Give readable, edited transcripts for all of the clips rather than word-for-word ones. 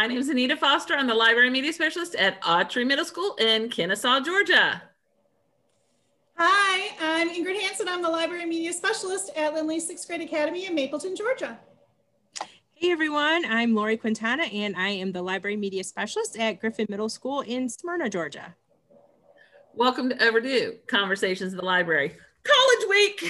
My name is Anita Foster. I'm the Library Media Specialist at Autry Middle School in Kennesaw, Georgia. Hi, I'm Ingrid Hansen. I'm the Library Media Specialist at Lindley Sixth Grade Academy in Mapleton, Georgia. Hey everyone, I'm Lori Quintana and I am the Library Media Specialist at Griffin Middle School in Smyrna, Georgia. Welcome to Overdue Conversations in the Library. College week!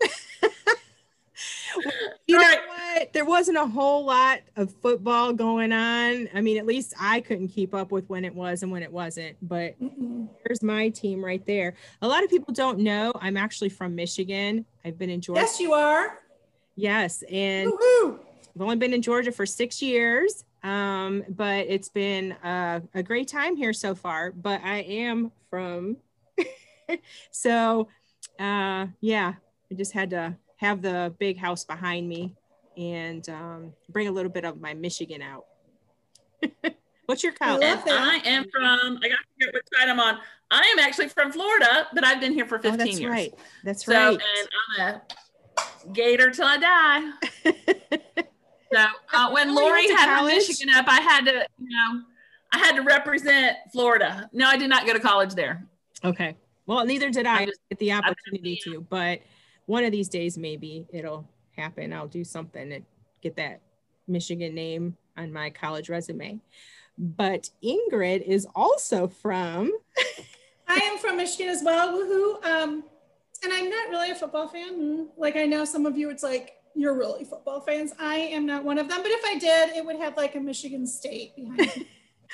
You know what? There wasn't a whole lot of football going on. I mean, at least I couldn't keep up with when it was and when it wasn't, but here's my team right there. A lot of people don't know I'm actually from Michigan. I've been in Georgia. Yes, you are. Yes, and Woo-hoo. I've only been in Georgia for 6 years, but it's been a great time here so far, but I am from, so yeah, I just had to have the big house behind me and bring a little bit of my Michigan out. What's your college? I am from, I got to figure out which side I'm on. I am actually from Florida, but I've been here for 15 that's years. Right. That's right. And I'm a Gator till I die. So when Lori had her Michigan up, I had to represent Florida. No, I did not go to college there. Okay. Well, neither did I get the opportunity to, but one of these days, maybe it'll happen. I'll do something and get that Michigan name on my college resume. But Ingrid is also from... I am from Michigan as well, woohoo. And I'm not really a football fan. Like I know some of you, it's like, you're really football fans. I am not one of them, but if I did, it would have like a Michigan State behind it.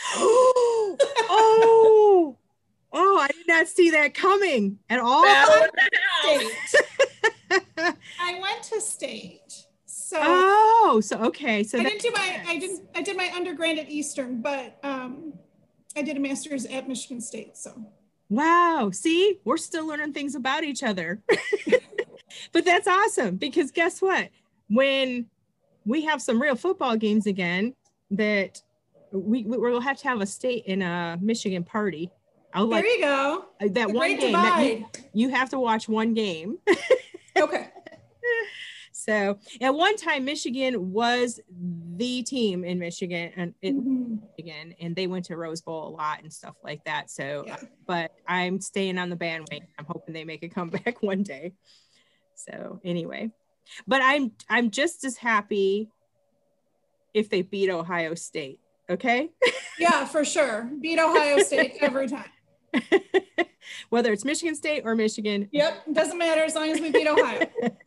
Oh, I did not see that coming at all. I went to State. So okay. So I did my undergrad at Eastern, but I did a master's at Michigan State. So wow, see, we're still learning things about each other. But that's awesome because guess what? When we have some real football games again, that we'll have to have a State and a Michigan party. There you go. That one game that you have to watch one game. Okay. So at one time, Michigan was the team in Michigan and they went to Rose Bowl a lot and stuff like that. So, but I'm staying on the bandwagon. I'm hoping they make a comeback one day. So anyway, but I'm just as happy if they beat Ohio State. Okay. Yeah, for sure. Beat Ohio State every time. Whether it's Michigan State or Michigan. Yep. Doesn't matter as long as we beat Ohio.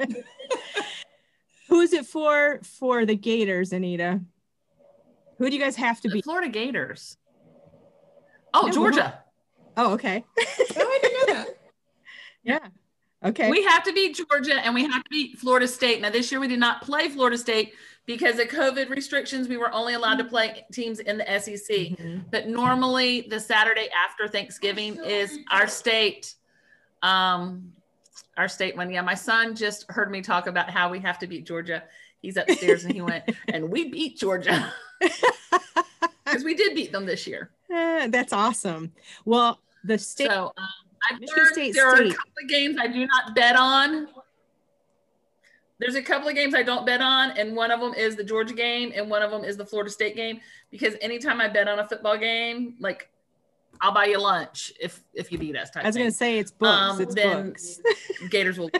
Who is it for the Gators, Anita? Who do you guys have to beat? Florida Gators. Oh, Georgia. Oh, okay. Oh, I didn't know that. Yeah. Okay. We have to beat Georgia and we have to beat Florida State. Now, this year we did not play Florida State because of COVID restrictions. We were only allowed to play teams in the SEC. But normally the Saturday after Thanksgiving is our state one. Yeah, my son just heard me talk about how we have to beat Georgia. He's upstairs and he went, and we beat Georgia. Because we did beat them this year. That's awesome. Well, the state... So, I've learned there are a couple of games I do not bet on. There's a couple of games I don't bet on, and one of them is the Georgia game, and one of them is the Florida State game. Because anytime I bet on a football game, like I'll buy you lunch if you beat us. I was going to say it's books. It's books. Gators will.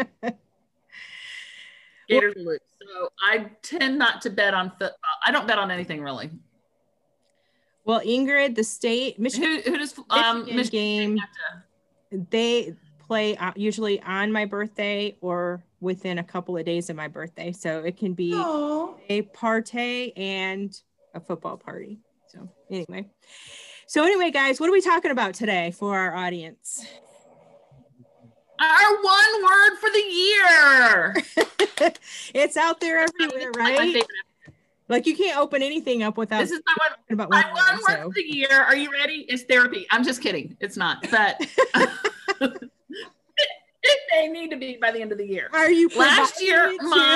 Gators will lose. So I tend not to bet on football. I don't bet on anything really. Well, Ingrid, the State Michigan, who does Michigan game? They play usually on my birthday or within a couple of days of my birthday. So it can be a party and a football party. So anyway, guys, what are we talking about today for our audience? Our one word for the year. It's out there everywhere, right? Like you can't open anything up without. This is my one word for the year. Are you ready? It's therapy. I'm just kidding. It's not, but it may need to be by the end of the year. Are you? Last year,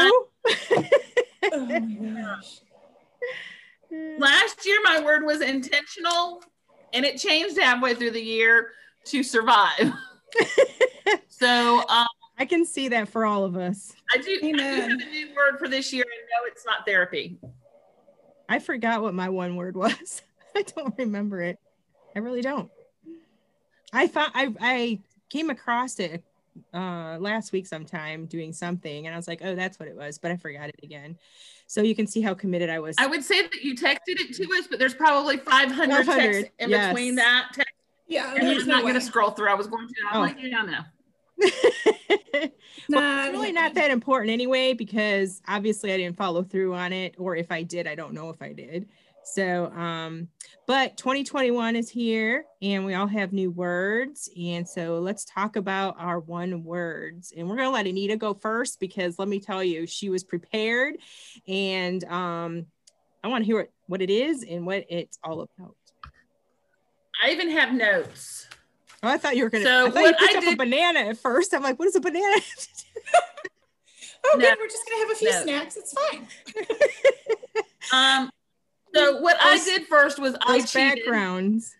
last year my word was intentional, and it changed halfway through the year to survive. So I can see that for all of us. I do have a new word for this year, and no, it's not therapy. I forgot what my one word was. I don't remember it. I really don't. I came across it last week sometime doing something, and I was like, oh, that's what it was, but I forgot it again. So you can see how committed I was. I would say that you texted it to us, but there's probably 500 texts in between that text. Yeah, and I'm not going to scroll through. I was going to. I'm like, yeah, no. Well, it's really not that important anyway, because obviously I didn't follow through on it, or if I did, I don't know if I did. So but 2021 is here and we all have new words, and so let's talk about our one words, and we're going to let Anita go first, because let me tell you, she was prepared, and I want to hear what it is and what it's all about. I even have notes. Oh, I thought you were going to. So I thought you picked up a banana at first. I'm like, what is a banana? Oh, no. We're just gonna have a few snacks. It's fine. So what I did first was I cheated. Backgrounds.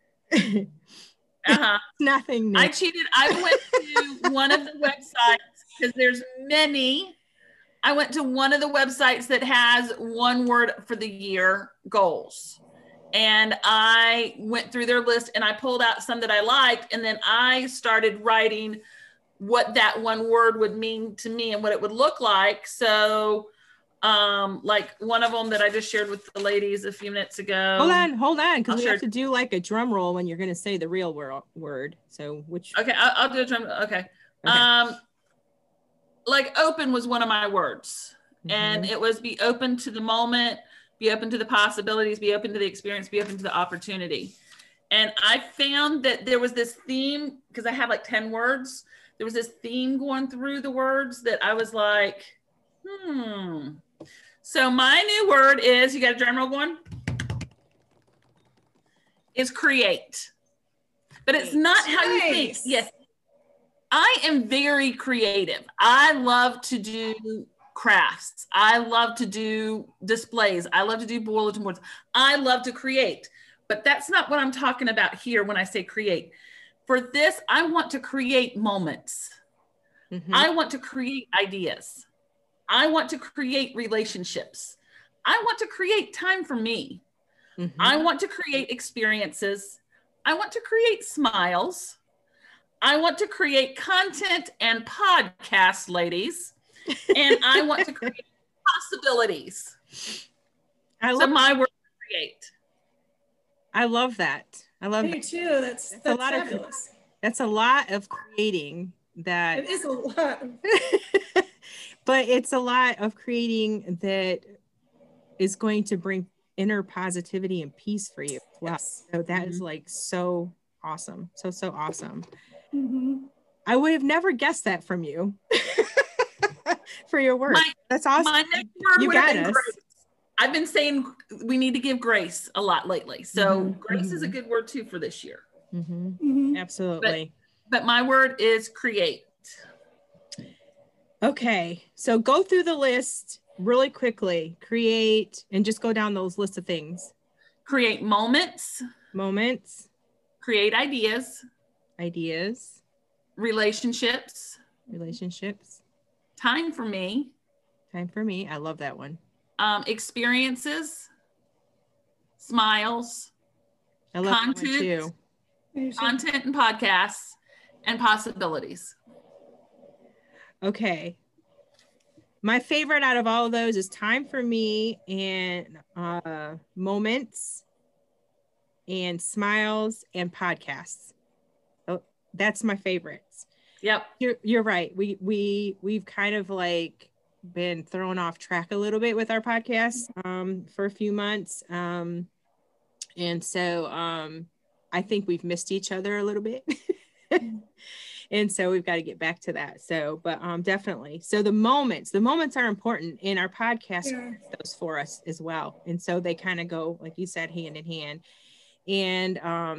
Nothing new. I cheated. I went to one of the websites, because there's many. I went to one of the websites that has one word for the year goals. And I went through their list and I pulled out some that I liked. And then I started writing what that one word would mean to me and what it would look like. So like one of them that I just shared with the ladies a few minutes ago. Hold on. Because we have to do like a drum roll when you're going to say the real word. So which? Okay, I'll do a drum. Okay. Like open was one of my words. And it was be open to the moment, be open to the possibilities, be open to the experience, be open to the opportunity. And I found that there was this theme, because I have like 10 words. There was this theme going through the words that I was like, So my new word is, you got a drum roll going? Is create. But it's not how you think. Yes. I am very creative. I love to do crafts. I love to do displays. I love to do bulletin boards. I love to create, but that's not what I'm talking about here when I say create. For this, I want to create moments. I want to create ideas. I want to create relationships. I want to create time for me. I want to create experiences. I want to create smiles. I want to create content and podcasts, ladies. And I want to create possibilities. So my word is create. I love that. I love me too. That's a lot fabulous. That's a lot of creating. That it is a lot. But it's a lot of creating that is going to bring inner positivity and peace for you. Wow. Yes. So that is like so awesome. So awesome. I would have never guessed that from you. For your work. That's awesome. My next word you got us. Grace. I've been saying we need to give grace a lot lately. So grace is a good word too for this year. Absolutely. But my word is create. Okay. So go through the list really quickly. Create, and just go down those lists of things. Create moments. Create ideas. Relationships. Time for me. I love that one. Experiences. Smiles. I love content, that one too. Content and podcasts and possibilities. Okay. My favorite out of all of those is time for me, and moments and smiles and podcasts. Oh, that's my favorites. Yep. You're right. We've kind of like been thrown off track a little bit with our podcast for a few months. And so I think we've missed each other a little bit. And so we've got to get back to that. So, but definitely. So the moments are important in our podcast, those for us as well. And so they kind of go, like you said, hand in hand. And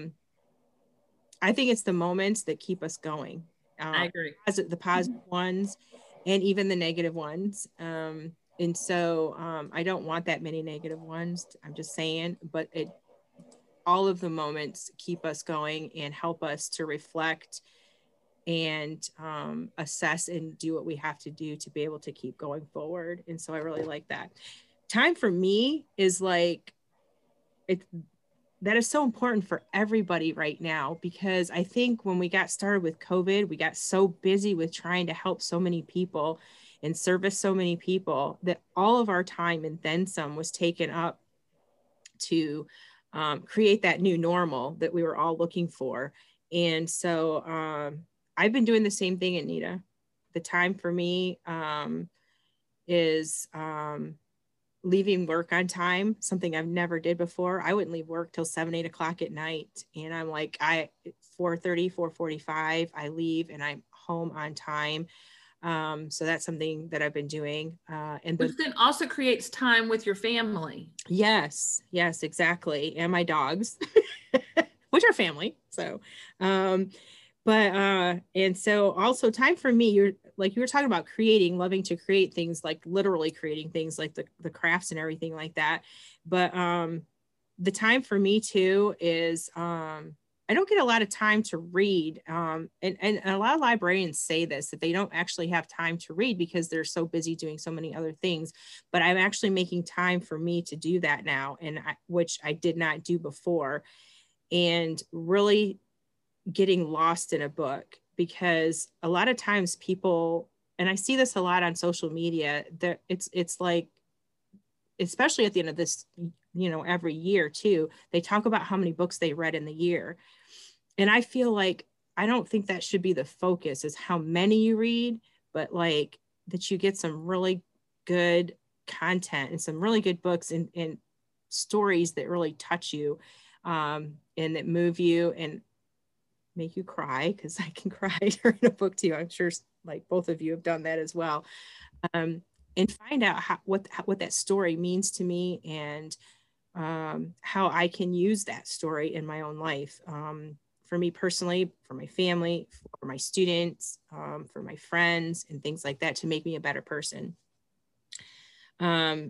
I think it's the moments that keep us going. I agree. The positive ones and even the negative ones. And so I don't want that many negative ones. I'm just saying, but all of the moments keep us going and help us to reflect and assess and do what we have to do to be able to keep going forward. And so I really like that. time for me is like, that is so important for everybody right now, because I think when we got started with COVID, we got so busy with trying to help so many people and service so many people that all of our time and then some was taken up to create that new normal that we were all looking for. And so I've been doing the same thing, Anita. The time for me is leaving work on time, something I've never did before. I wouldn't leave work till 7, 8 o'clock at night. And I'm like, 4:30, 4:45, I leave and I'm home on time. So that's something that I've been doing. And which then also creates time with your family. Yes, exactly. And my dogs, which are family. So, and so also time for me, you were talking about loving to create things, like literally creating things like the crafts and everything like that. But the time for me too is I don't get a lot of time to read. And a lot of librarians say this, that they don't actually have time to read because they're so busy doing so many other things. But I'm actually making time for me to do that now, which I did not do before. And really getting lost in a book, because a lot of times people, and I see this a lot on social media, that it's like, especially at the end of this, every year too, they talk about how many books they read in the year. And I feel like, I don't think that should be the focus, is how many you read, but like that you get some really good content and some really good books and stories that really touch you and that move you and make you cry, because I can cry during a book too. I'm sure like both of you have done that as well. And find out what that story means to me, and how I can use that story in my own life. For me personally, for my family, for my students, for my friends and things like that, to make me a better person. In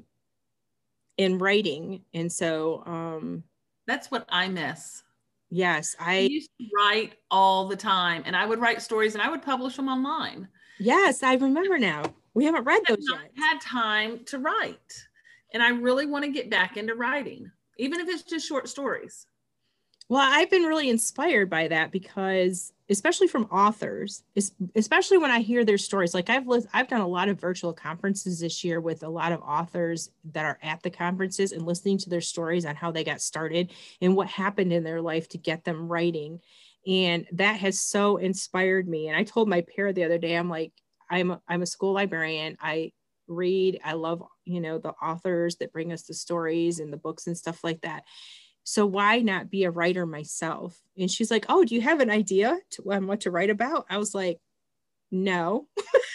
writing. And so that's what I miss. Yes, I used to write all the time, and I would write stories and I would publish them online. Yes, I remember now. We haven't read those yet. I had time to write, and I really want to get back into writing, even if it's just short stories. Well, I've been really inspired by that, because especially from authors, especially when I hear their stories. Like I've done a lot of virtual conferences this year with a lot of authors that are at the conferences, and listening to their stories on how they got started and what happened in their life to get them writing. And that has so inspired me. And I told my pair the other day, I'm like, I'm a school librarian. I read, I love, the authors that bring us the stories and the books and stuff like that. So why not be a writer myself? And she's like, oh, do you have an idea on what to write about? I was like, no,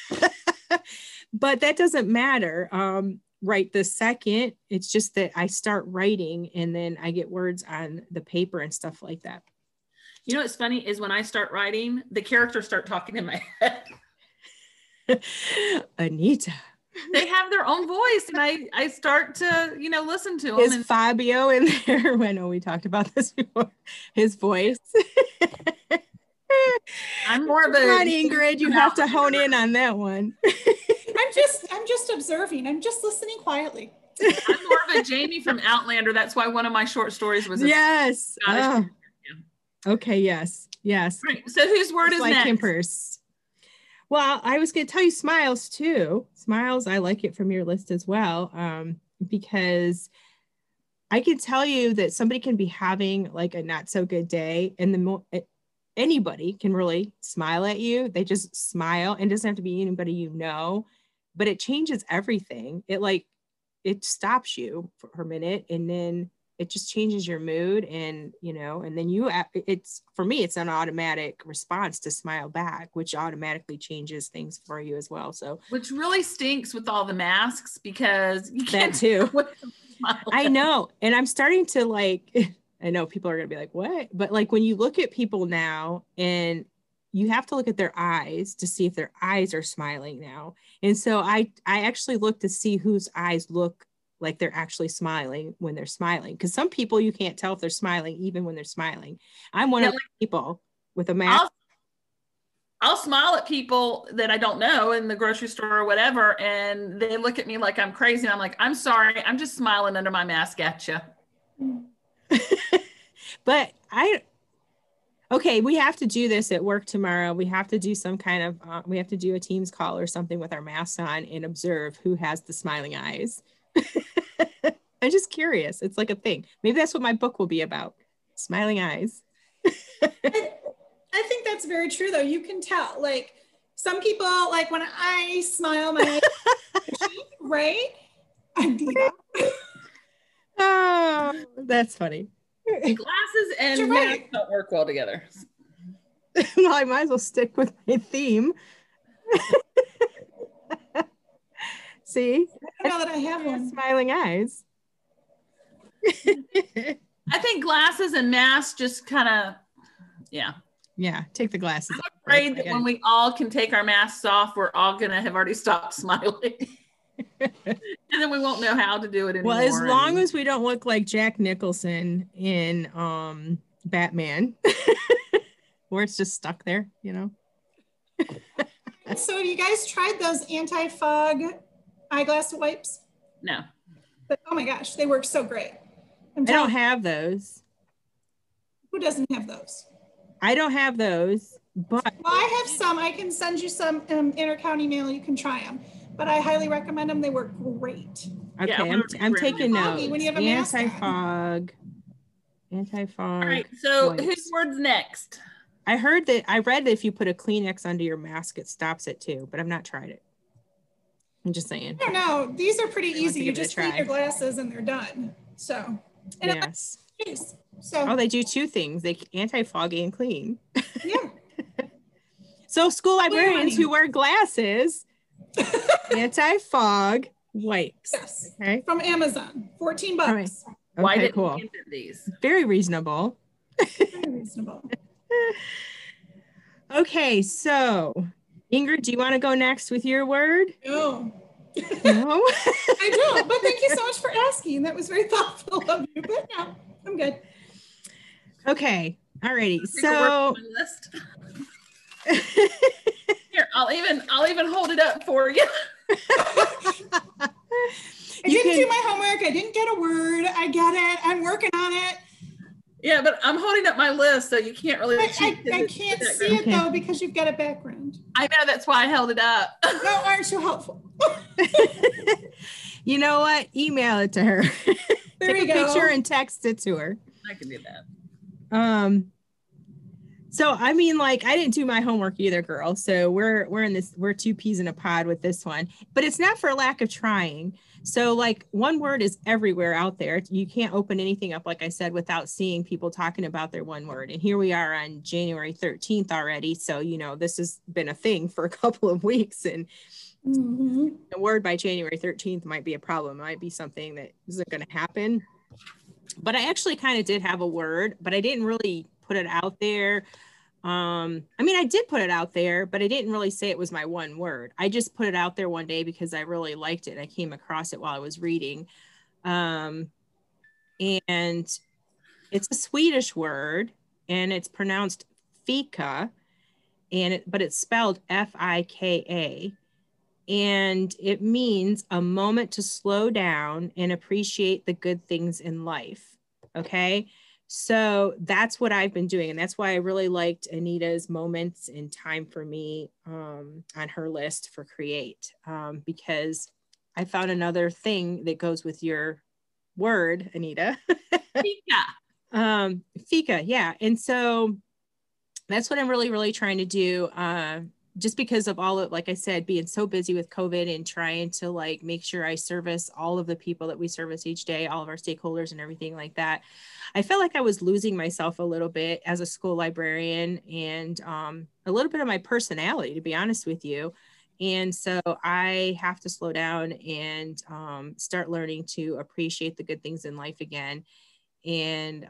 but that doesn't matter right this second. It's just that I start writing and then I get words on the paper and stuff like that. What's funny is when I start writing, the characters start talking in my head. Anita. They have their own voice, and I start to, listen to them. Is Fabio in there? I know we talked about this before. His voice. I'm more of a Ingrid, you have to hone in on that one. I'm just observing. I'm just listening quietly. I'm more of a Jamie from Outlander. That's why one of my short stories was yes. Okay. Yes. Right. So whose word is like next? Kemper's. Well, I was going to tell you Smiles too. Smiles, I like it from your list as well, because I can tell you that somebody can be having like a not so good day, and anybody can really smile at you. They just smile, and it doesn't have to be anybody but it changes everything. It stops you for a minute, and then it just changes your mood, and and then for me, it's an automatic response to smile back, which automatically changes things for you as well. So, which really stinks with all the masks, because you can't that too. I know. And I'm starting to I know people are going to be like, what? But when you look at people now, and you have to look at their eyes to see if their eyes are smiling now. And so I actually look to see whose eyes look like they're actually smiling when they're smiling. Because some people, you can't tell if they're smiling even when they're smiling. I'm one of the people with a mask. I'll smile at people that I don't know in the grocery store or whatever, and they look at me like I'm crazy. And I'm like, I'm sorry, I'm just smiling under my mask at you. But okay, we have to do this at work tomorrow. We have to do some kind of, we have to do a Teams call or something with our masks on and observe who has the smiling eyes. I'm just curious. It's like a thing. Maybe that's what my book will be about. Smiling eyes. I think that's very true, though. You can tell. Like, some people, like when I smile, my right? I'm diva. Oh, that's funny. Glasses and masks don't work well together. Well, I might as well stick with my theme. See? I don't know that I have one. Smiling eyes. I think glasses and masks just kind of, yeah. Yeah, take the glasses I'm off. afraid that when we all can take our masks off, we're all going to have already stopped smiling. And then we won't know how to do it anymore. Well, as long as we don't look like Jack Nicholson in Batman, where it's just stuck there, you know. So have you guys tried those anti-fog eyeglass wipes? No. But oh my gosh, they work so great. I don't have those. Who doesn't have those? I don't have those, but well, I have some. I can send you some intercounty mail. You can try them, but I highly recommend them. They work great. Okay, yeah, I'm taking notes. When you have a mask on. Anti-fog. All right, so wipes. whose word's next? I read that if you put a Kleenex under your mask, it stops it too, but I've not tried it. I'm just saying. I don't know. These are pretty easy. You just clean your glasses and they're done. So, and yes. So, oh, they do two things. They anti-fog and clean. Yeah. So school librarians who wear glasses, anti-fog wipes. Yes. Okay. From Amazon, $14. Right. Why Okay, didn't cool. we get these? Very reasonable. Very reasonable. Okay, so Ingrid, do you want to go next with your word? No. No? I don't, but thank you so much for asking. That was very thoughtful of you, but no, I'm good. Okay, all righty. So here, I'll even hold it up for you. I didn't do my homework. I didn't get a word. I get it. I'm working on it. Yeah, but I'm holding up my list, so you can't really. I can't see it though because you've got a background. I know, that's why I held it up. No, aren't you helpful? You know what? Email it to her. There Take you a go. picture and text it to her. I can do that. So I mean, like, I didn't do my homework either, girl. So we're two peas in a pod with this one, but it's not for lack of trying. So like, one word is everywhere out there. You can't open anything up, like I said, without seeing people talking about their one word. And here we are on January 13th already. So, you know, this has been a thing for a couple of weeks, and a word by January 13th might be a problem. It might be something that isn't going to happen. But I actually kind of did have a word, but I didn't really put it out there. I mean, I did put it out there, but I didn't really say it was my one word. I just put it out there one day because I really liked it. I came across it while I was reading. And it's a Swedish word, and it's pronounced fika, but it's spelled F-I-K-A. And it means a moment to slow down and appreciate the good things in life. Okay. So that's what I've been doing. And that's why I really liked Anita's moments and time for me on her list for create, because I found another thing that goes with your word, Anita. Fika. Fika. Yeah. And so that's what I'm really, really trying to do. Just because of all of, like I said, being so busy with COVID and trying to like make sure I service all of the people that we service each day, all of our stakeholders and everything like that. I felt like I was losing myself a little bit as a school librarian, and a little bit of my personality, to be honest with you. And so I have to slow down and start learning to appreciate the good things in life again, and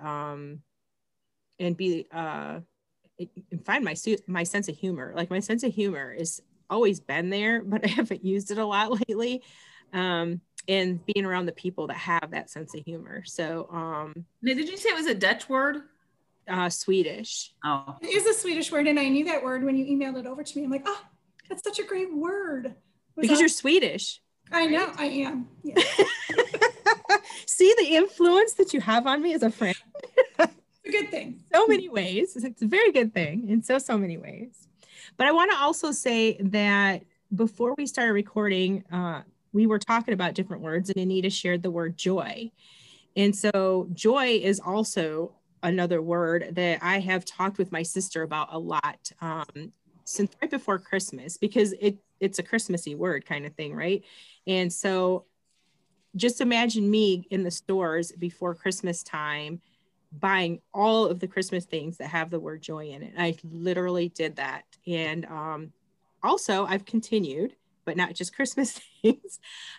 be and find my sense of humor. Like, my sense of humor is always been there, but I haven't used it a lot lately. And being around the people that have that sense of humor. So, Now, did you say it was a Dutch word? Swedish. Oh, it is a Swedish word, and I knew that word when you emailed it over to me. I'm like, oh, that's such a great word. Because you're Swedish. I know, I am. Yeah. See the influence that you have on me as a friend. It's a good thing. So many ways. It's a very good thing in so many ways. But I want to also say that before we started recording, we were talking about different words, and Anita shared the word joy. And so joy is also another word that I have talked with my sister about a lot since right before Christmas, because it's a Christmassy word kind of thing, right? And so just imagine me in the stores before Christmas time buying all of the Christmas things that have the word joy in it. I literally did that. And also I've continued, but not just Christmas things.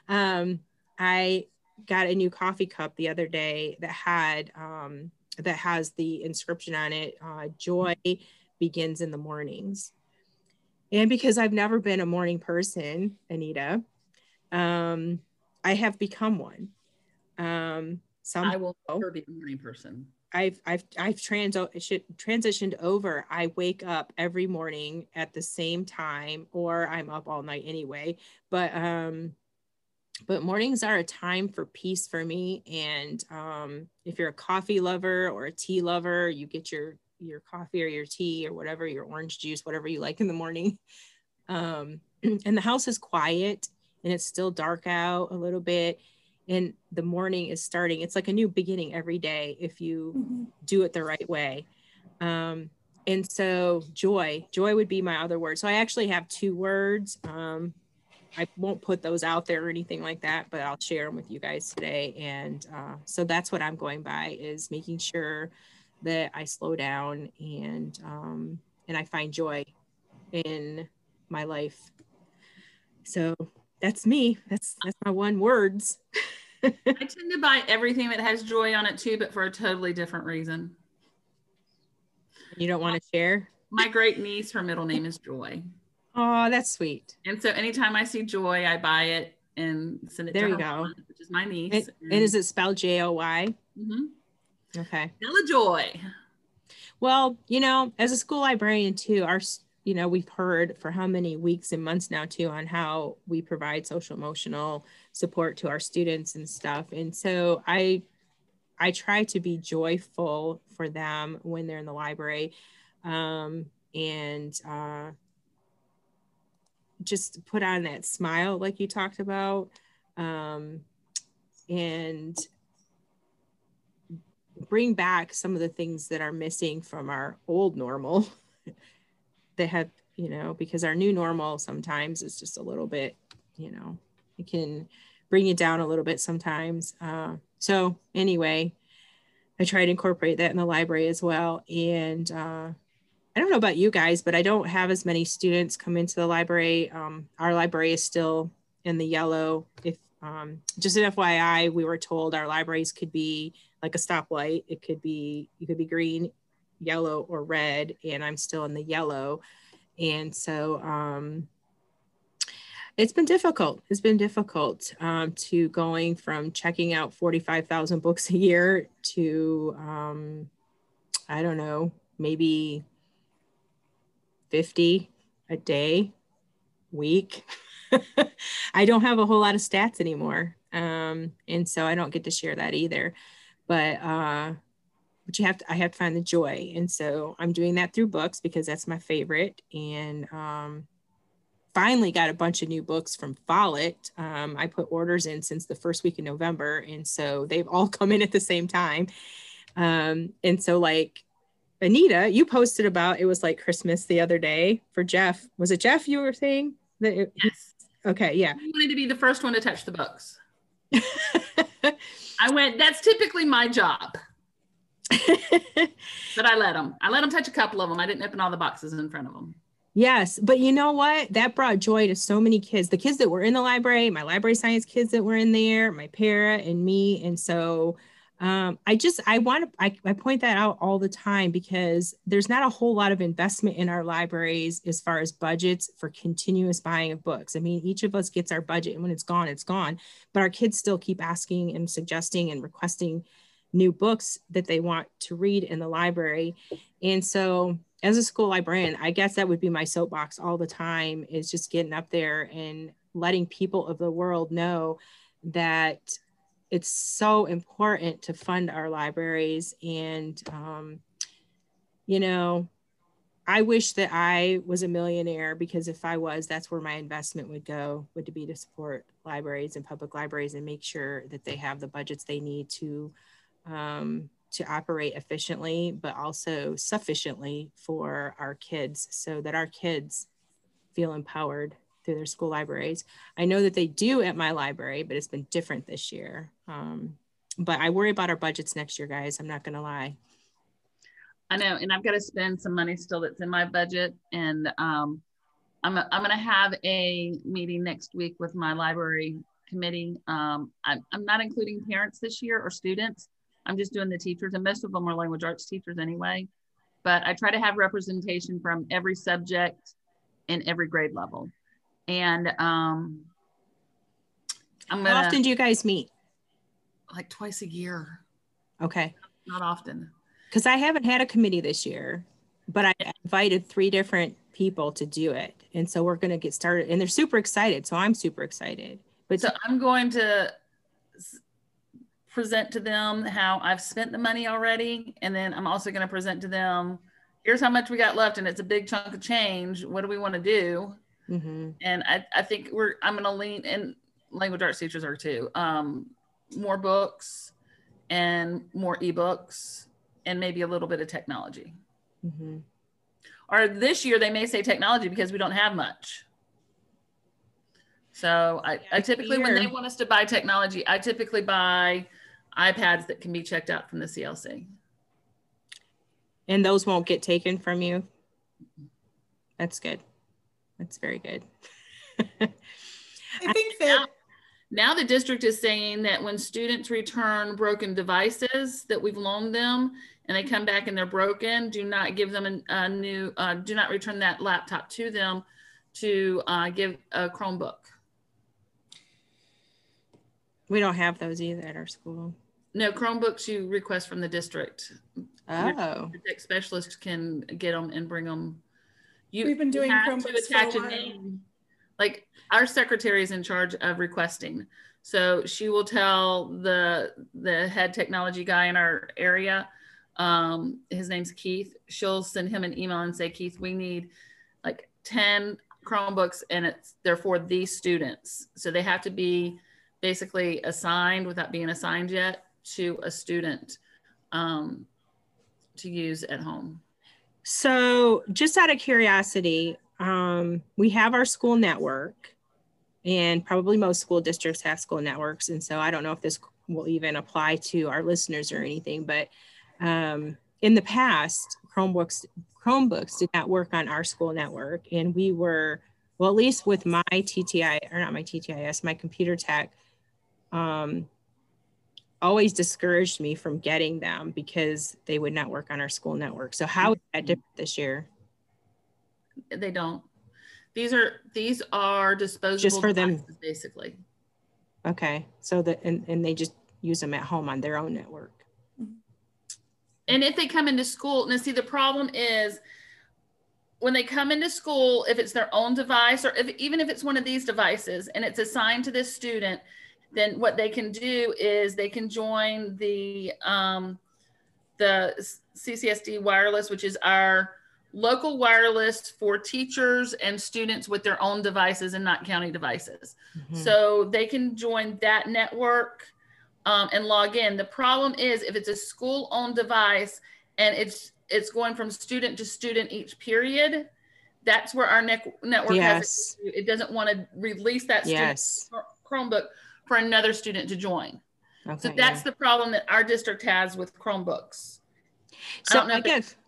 I got a new coffee cup the other day that had that has the inscription on it, joy begins in the mornings. And because I've never been a morning person, Anita, I have become one. I will never be a morning person. I've transitioned over. I wake up every morning at the same time, or I'm up all night anyway. But mornings are a time for peace for me. And if you're a coffee lover or a tea lover, you get your coffee or your tea or whatever, your orange juice, whatever you like in the morning. And the house is quiet and it's still dark out a little bit. And the morning is starting. It's like a new beginning every day if you do it the right way. And so joy would be my other word. So I actually have two words. I won't put those out there or anything like that, but I'll share them with you guys today. And so that's what I'm going by, is making sure that I slow down and I find joy in my life. So that's me. That's my one words. I tend to buy everything that has joy on it too, but for a totally different reason. You don't want to share? My great niece, her middle name is Joy. Oh, that's sweet. And so anytime I see Joy, I buy it and send it there to you her go. mama, which is my niece. And is it spelled Joy? Mm-hmm. Okay. Stella Joy. Well, as a school librarian too, we've heard for how many weeks and months now too on how we provide social emotional support to our students and stuff. And so I try to be joyful for them when they're in the library, and just put on that smile like you talked about, and bring back some of the things that are missing from our old normal that have, because our new normal sometimes is just a little bit, it can bring you down a little bit sometimes. So anyway, I try to incorporate that in the library as well. And I don't know about you guys, but I don't have as many students come into the library. Our library is still in the yellow. If just an FYI, we were told our libraries could be like a stoplight. You could be green, yellow, or red, and I'm still in the yellow. And so it's been difficult. It's been difficult to going from checking out 45,000 books a year to, I don't know, maybe 50 a day, week. I don't have a whole lot of stats anymore. And so I don't get to share that either. But I have to find the joy. And so I'm doing that through books because that's my favorite. And finally got a bunch of new books from Follett. I put orders in since the first week of November. And so they've all come in at the same time. And so like Anita, you posted about, it was like Christmas the other day for Jeff. Was it Jeff you were saying? Yes. Okay, yeah. He wanted to be the first one to touch the books. I went, that's typically my job. But I let him touch a couple of them. I didn't open all the boxes in front of them. Yes, but you know what? That brought joy to so many kids. The kids that were in the library, my library science kids that were in there, my para and me. And so I point that out all the time because there's not a whole lot of investment in our libraries as far as budgets for continuous buying of books. I mean, each of us gets our budget and when it's gone, it's gone. But our kids still keep asking and suggesting and requesting new books that they want to read in the library. And so as a school librarian, I guess that would be my soapbox all the time, is just getting up there and letting people of the world know that it's so important to fund our libraries. And, you know, I wish that I was a millionaire, because if I was, that's where my investment would go, would be to support libraries and public libraries and make sure that they have the budgets they need to operate efficiently, but also sufficiently for our kids, so that our kids feel empowered through their school libraries. I know that they do at my library, but it's been different this year. But I worry about our budgets next year, guys. I'm not going to lie. I know, and I've got to spend some money still that's in my budget, and I'm going to have a meeting next week with my library committee. I'm not including parents this year or students. I'm just doing the teachers, and most of them are language arts teachers anyway. But I try to have representation from every subject and every grade level. And How often do you guys meet? Like twice a year. Okay. Not often. Because I haven't had a committee this year, but I invited 3 different people to do it. And so we're going to get started, and they're super excited. So I'm super excited. But so I'm going to present to them how I've spent the money already. And then I'm also going to present to them, here's how much we got left. And it's a big chunk of change. What do we want to do? Mm-hmm. And I think I'm going to lean, and language arts teachers are too, more books and more ebooks, and maybe a little bit of technology. Mm-hmm. Or this year they may say technology because we don't have much. So I typically, when they want us to buy technology, I typically buy iPads that can be checked out from the CLC. And those won't get taken from you? That's good. That's very good. I think that now the district is saying that when students return broken devices that we've loaned them and they come back and they're broken, do not give them a new, do not return that laptop to them, to give a Chromebook. We don't have those either at our school. No, Chromebooks you request from the district. Oh. Your tech specialist can get them and bring them. We've been doing Chromebooks for a while. Name. Like our secretary is in charge of requesting. So she will tell the head technology guy in our area, his name's Keith. She'll send him an email and say, Keith, we need like 10 Chromebooks, and they're for these students. So they have to be basically assigned without being assigned yet to a student to use at home. So just out of curiosity, we have our school network, and probably most school districts have school networks. And so I don't know if this will even apply to our listeners or anything, but in the past, Chromebooks did not work on our school network. And we were, well, at least with my TTI, or not my TTIS, my computer tech, always discouraged me from getting them because they would not work on our school network. So how is that different this year? They don't. These are disposable just for them, basically. Okay, so that and they just use them at home on their own network. And if they come into school, now see, the problem is when they come into school, if it's their own device, or even if it's one of these devices and it's assigned to this student, then what they can do is they can join the CCSD wireless, which is our local wireless for teachers and students with their own devices and not county devices. Mm-hmm. So they can join that network and log in. The problem is if it's a school-owned device and it's going from student to student each period, that's where our network has it doesn't want to release that student Chromebook for another student to join. Okay, so that's the problem that our district has with Chromebooks. So I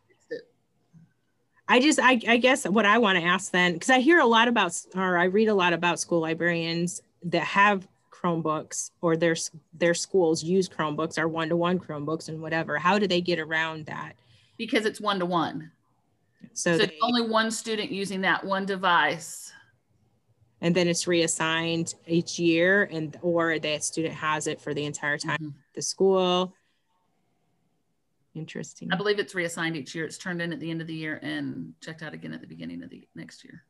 guess what I want to ask then, because I hear a lot about, or I read a lot about school librarians that have Chromebooks, or their schools use Chromebooks or one-to-one Chromebooks and whatever. How do they get around that? Because it's one-to-one. So it's only one student using that one device. And then it's reassigned each year, or that student has it for the entire time at the school. Interesting. I believe it's reassigned each year. It's turned in at the end of the year and checked out again at the beginning of the next year.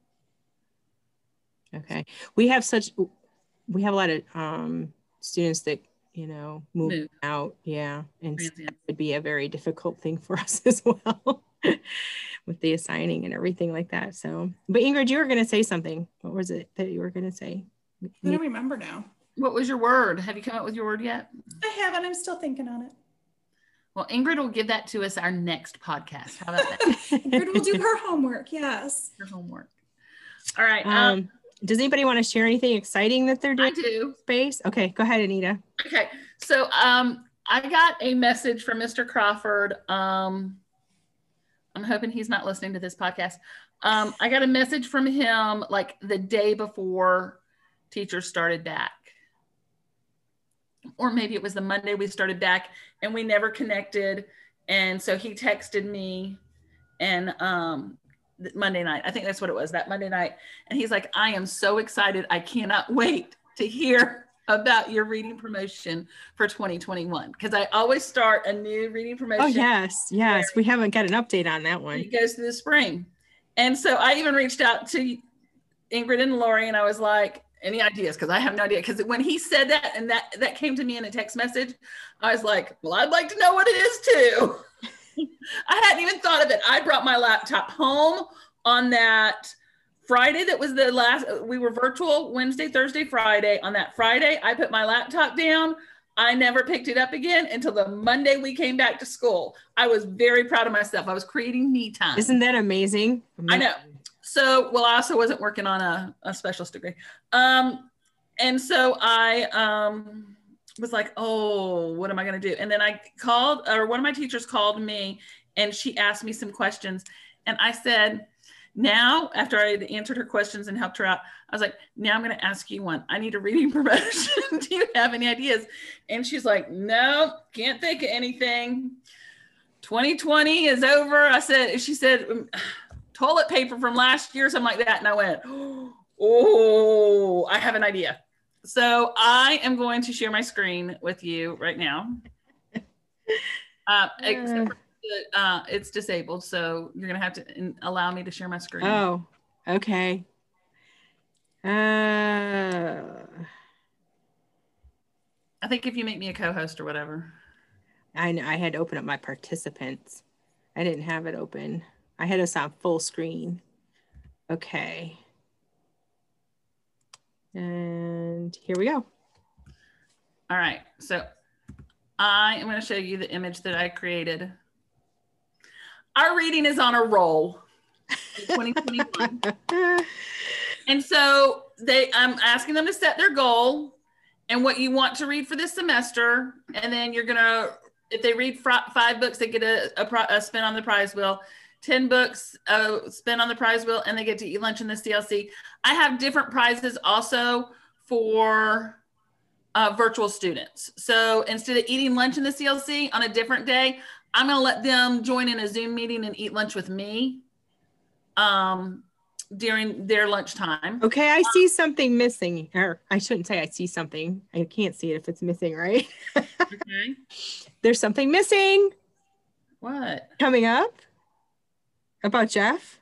Okay. We have a lot of students that, move out. Yeah. And so that would be a very difficult thing for us as well with the assigning and everything like that. So, but Ingrid, you were going to say something. What was it that you were going to say? I don't remember now. What was your word? Have you come up with your word yet? I haven't. I'm still thinking on it. Well, Ingrid will give that to us our next podcast. How about that? Ingrid will do her homework. Yes. Her homework. All right. Does anybody want to share anything exciting that they're doing? I do. Space? Okay, go ahead, Anita. Okay. So I got a message from Mr. Crawford. I'm hoping he's not listening to this podcast. I got a message from him like the day before teachers started back. Or maybe it was the Monday we started back and we never connected. And so he texted me and Monday night, I think that's what it was, that Monday night. And he's like, I am so excited. I cannot wait to hear about your reading promotion for 2021. Because I always start a new reading promotion. Oh, yes. Yes. We haven't got an update on that one. It goes through the spring. And so I even reached out to Ingrid and Lori and I was like, any ideas? Because I have no idea. Because when he said that and that came to me in a text message, I was like, well, I'd like to know what it is too. I hadn't even thought of it. I brought my laptop home on that Friday. That was the last, we were virtual Wednesday, Thursday, Friday. On that Friday, I put my laptop down. I never picked it up again until the Monday we came back to school. I was very proud of myself. I was creating me time. Isn't that amazing? I know. So, well, I also wasn't working on a specialist degree. And so I was like, oh, what am I going to do? And then I called, or one of my teachers called me and she asked me some questions. And I said, now, after I had answered her questions and helped her out, I was like, now I'm going to ask you one. I need a reading promotion. Do you have any ideas? And she's like, no, can't think of anything. 2020 is over. She said, toilet paper from last year, something like that. And I went, oh, I have an idea. So I am going to share my screen with you right now. Except for it's disabled. So you're going to have to allow me to share my screen. Oh, okay. I think if you make me a co-host or whatever. I had to open up my participants. I didn't have it open. I had us on full screen. Okay. And here we go. All right. So I am going to show you the image that I created. Our reading is on a roll in 2021. And so I'm asking them to set their goal and what you want to read for this semester. And then you're going to, if they read 5 books, they get a spin on the prize wheel. 10 books, spin on the prize wheel, and they get to eat lunch in the CLC. I have different prizes also for virtual students. So instead of eating lunch in the CLC on a different day, I'm going to let them join in a Zoom meeting and eat lunch with me during their lunchtime. Okay, I see something missing. Or I shouldn't say I see something. I can't see it if it's missing, right? Okay. There's something missing. What? Coming up? About Jeff?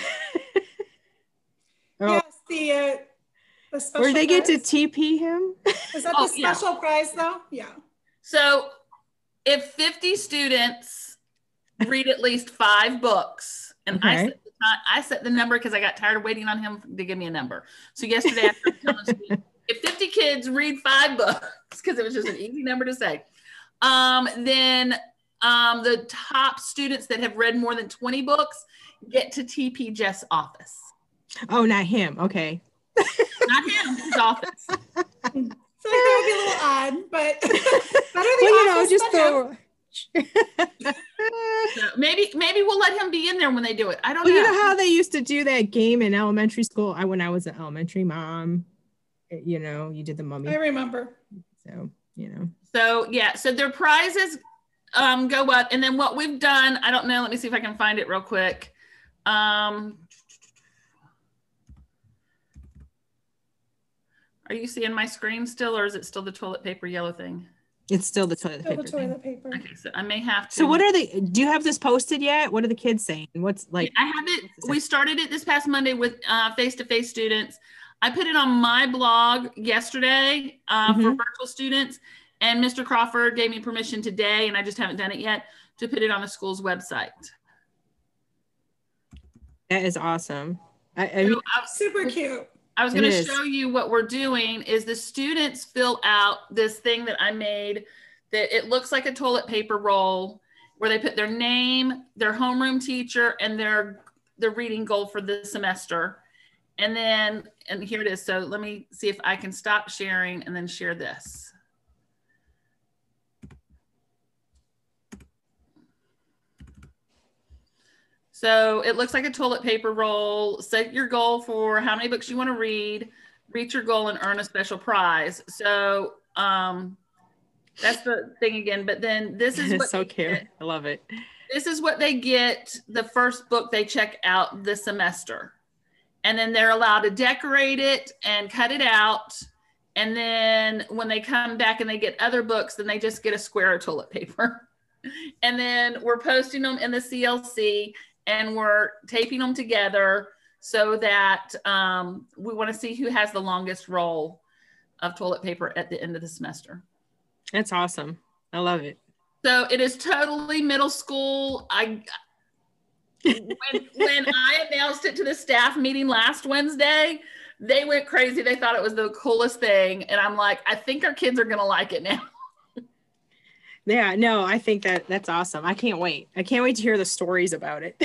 Yes, the special Where they get prize. to TP him? Is that the special prize though? Yeah. So if 50 students read at least 5 books, and Okay. I set the number because I got tired of waiting on him to give me a number. So yesterday, after telling students, if 50 kids read 5 books, because it was just an easy number to say, then the top students that have read more than 20 books get to TP Jeff's office. Oh, not him. Okay. Not him, his office. So that would be a little odd, but better the Well, office just than him. So maybe we'll let him be in there when they do it. I don't Well, know. you know how they used to do that game in elementary school? When I was an elementary mom, you did the mummy. I remember. So, So yeah, so their prizes go up, and then what we've done, I don't know, let me see if I can find it real quick. Are you seeing my screen still, or is it still the toilet paper yellow thing? It's still the toilet Still paper the thing. toilet paper. Okay, so I may have to. So what are they, do you have this posted yet? What are the kids saying? What's like? I have it. We started it this past Monday with face-to-face students. I put it on my blog yesterday for virtual students, and Mr. Crawford gave me permission today, and I just haven't done it yet, to put it on the school's website. That is awesome. I mean, super cute. I was going to show you what we're doing is the students fill out this thing that I made that it looks like a toilet paper roll where they put their name, their homeroom teacher, and their reading goal for the semester. And then, and here it is. So let me see if I can stop sharing and then share this. So it looks like a toilet paper roll. Set your goal for how many books you want to read, reach your goal, and earn a special prize. So that's the thing again. But then this is what so cute. I love it. This is what they get the first book they check out this semester. And then they're allowed to decorate it and cut it out. And then when they come back and they get other books, then they just get a square of toilet paper. And then we're posting them in the CLC. And we're taping them together so that we want to see who has the longest roll of toilet paper at the end of the semester. That's awesome. I love it. So it is totally middle school. When I announced it to the staff meeting last Wednesday, they went crazy. They thought it was the coolest thing. And I'm like, I think our kids are going to like it now. Yeah, no, I think that's awesome. I can't wait. I can't wait to hear the stories about it.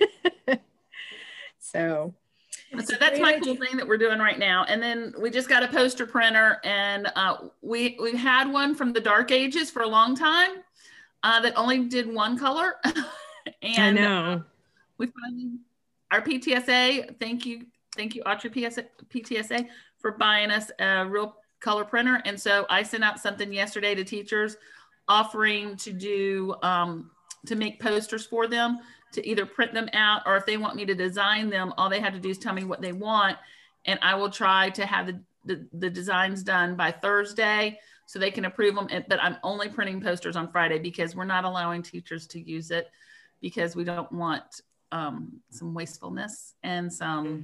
So that's my cool thing that we're doing right now. And then we just got a poster printer, and we've had one from the Dark Ages for a long time that only did one color. And I know. We finally, our PTSA, thank you, Autry PTSA, for buying us a real color printer. And so I sent out something yesterday to teachers offering to do, to make posters for them, to either print them out, or if they want me to design them, all they have to do is tell me what they want. And I will try to have the designs done by Thursday so they can approve them. But I'm only printing posters on Friday because we're not allowing teachers to use it because we don't want some wastefulness and some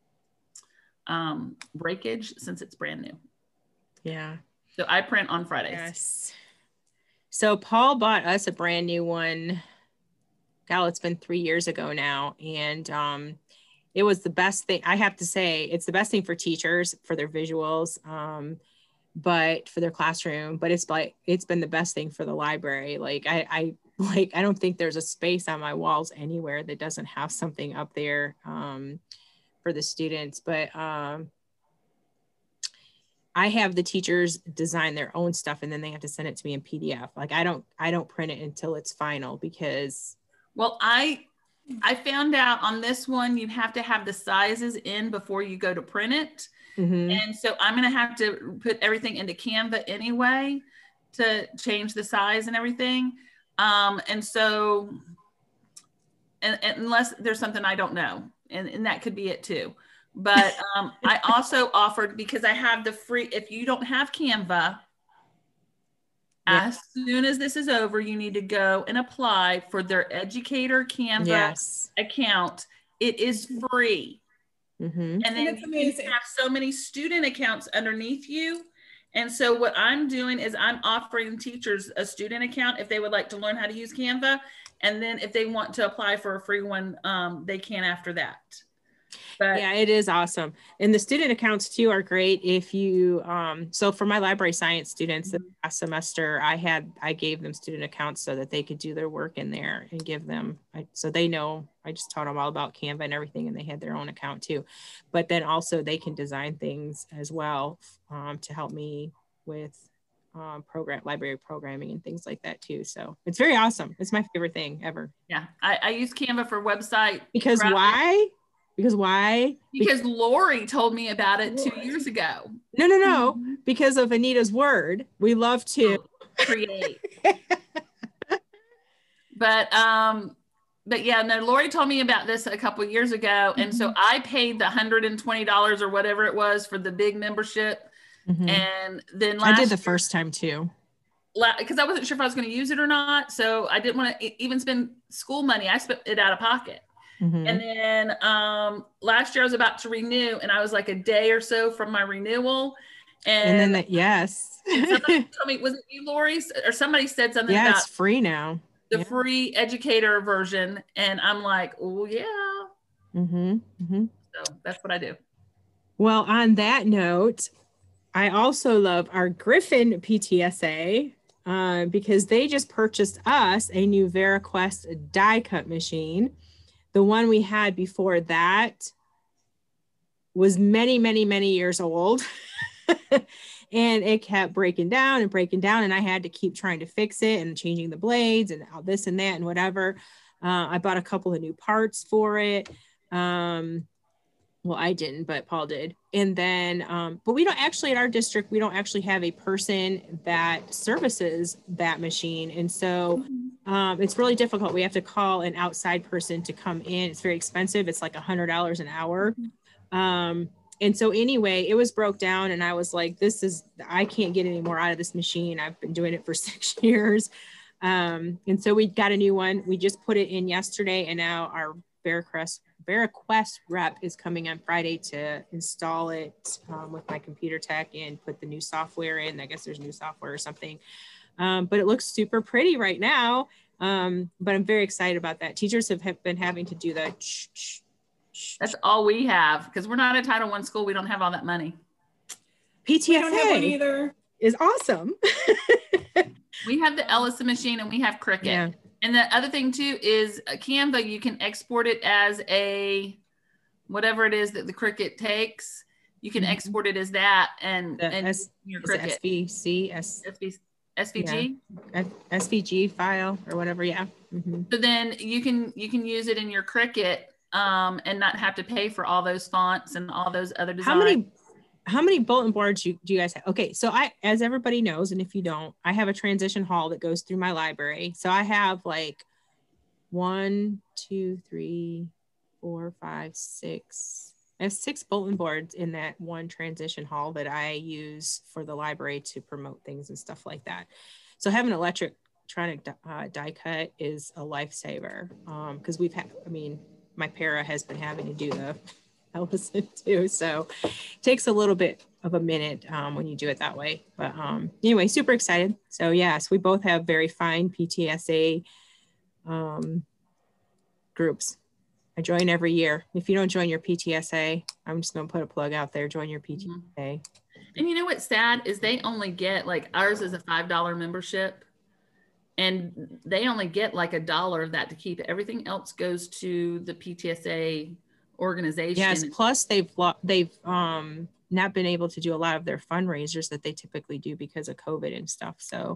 breakage since it's brand new. Yeah. So I print on Fridays. Yes. So Paul bought us a brand new one. God, it's been 3 years ago now. And it was the best thing. I have to say, it's the best thing for teachers, for their visuals, but for their classroom. But it's been the best thing for the library. Like I don't think there's a space on my walls anywhere that doesn't have something up there for the students. But I have the teachers design their own stuff, and then they have to send it to me in PDF. Like I don't print it until it's final because. Well, I found out on this one, you have to have the sizes in before you go to print it. Mm-hmm. And so I'm going to have to put everything into Canva anyway to change the size and everything. And so, and unless there's something I don't know, and that could be it too. But I also offered, because I have the free, if you don't have Canva, as soon as this is over, you need to go and apply for their educator Canva account. It is free. Mm-hmm. And then you can have so many student accounts underneath you. And so what I'm doing is I'm offering teachers a student account if they would like to learn how to use Canva. And then if they want to apply for a free one, they can after that. But yeah, it is awesome. And the student accounts too are great if you, so for my library science students, the last semester I gave them student accounts so that they could do their work in there and give them, so they know, I just taught them all about Canva and everything, and they had their own account too. But then also they can design things as well to help me with library programming and things like that too. So it's very awesome. It's my favorite thing ever. Yeah, I use Canva for website. Because why? Because why? Because Lori told me about it 2 years ago. No. Mm-hmm. Because of Anita's word. We love to create. But yeah, no, Lori told me about this a couple of years ago. And so I paid the $120 or whatever it was for the big membership. Mm-hmm. And then I did the first time too. because I wasn't sure if I was going to use it or not. So I didn't want to even spend school money. I spent it out of pocket. Mm-hmm. And then last year I was about to renew, and I was like a day or so from my renewal. And then yes. Somebody told me, was it you, Lori? Or somebody said something about it's free now. The free educator version. And I'm like, oh yeah. Mm-hmm. Mm-hmm. So that's what I do. Well, on that note, I also love our Griffin PTSA because they just purchased us a new VariQuest die cut machine. The one we had before that was many, many, many years old. And it kept breaking down. And I had to keep trying to fix it and changing the blades and all this and that and whatever. I bought a couple of new parts for it. Well, I didn't, but Paul did. And then, but we don't actually, at our district, we don't actually have a person that services that machine. And so it's really difficult. We have to call an outside person to come in. It's very expensive. It's like $100 an hour. And so anyway, it was broke down and I was like, I can't get any more out of this machine. I've been doing it for 6 years. And so we got a new one. We just put it in yesterday, and now our VariQuest rep is coming on Friday to install it with my computer tech and put the new software in. I guess there's new software or something. But it looks super pretty right now. But I'm very excited about that. Teachers have been having to do the That's all we have, because we're not a Title I school. We don't have all that money. PTSA is awesome. We have the Ellison machine and we have Cricut. Yeah. And the other thing too is Canva, you can export it as whatever it is that the Cricut takes. You can export it as that and your Cricut. SVG? Yeah. SVG file or whatever. Yeah. Mm-hmm. So then you can use it in your Cricut and not have to pay for all those fonts and all those other designs. How many bulletin boards do you guys have? Okay, so as everybody knows, and if you don't, I have a transition hall that goes through my library. So I have like 1, 2, 3, 4, 5, 6. I have 6 bulletin boards in that one transition hall that I use for the library to promote things and stuff like that. So having an electronic die cut is a lifesaver because my para has been having to do the Ellison too, so it takes a little bit of a minute when you do it that way. But anyway, super excited. So yes, we both have very fine PTSA groups. I join every year. If you don't join your PTSA, I'm just going to put a plug out there. Join your PTSA. And you know what's sad is they only get, like, ours is a $5 membership, and they only get like $1 of that to keep it. Everything else goes to the PTSA organization. Yes, plus they've not been able to do a lot of their fundraisers that they typically do because of COVID and stuff. So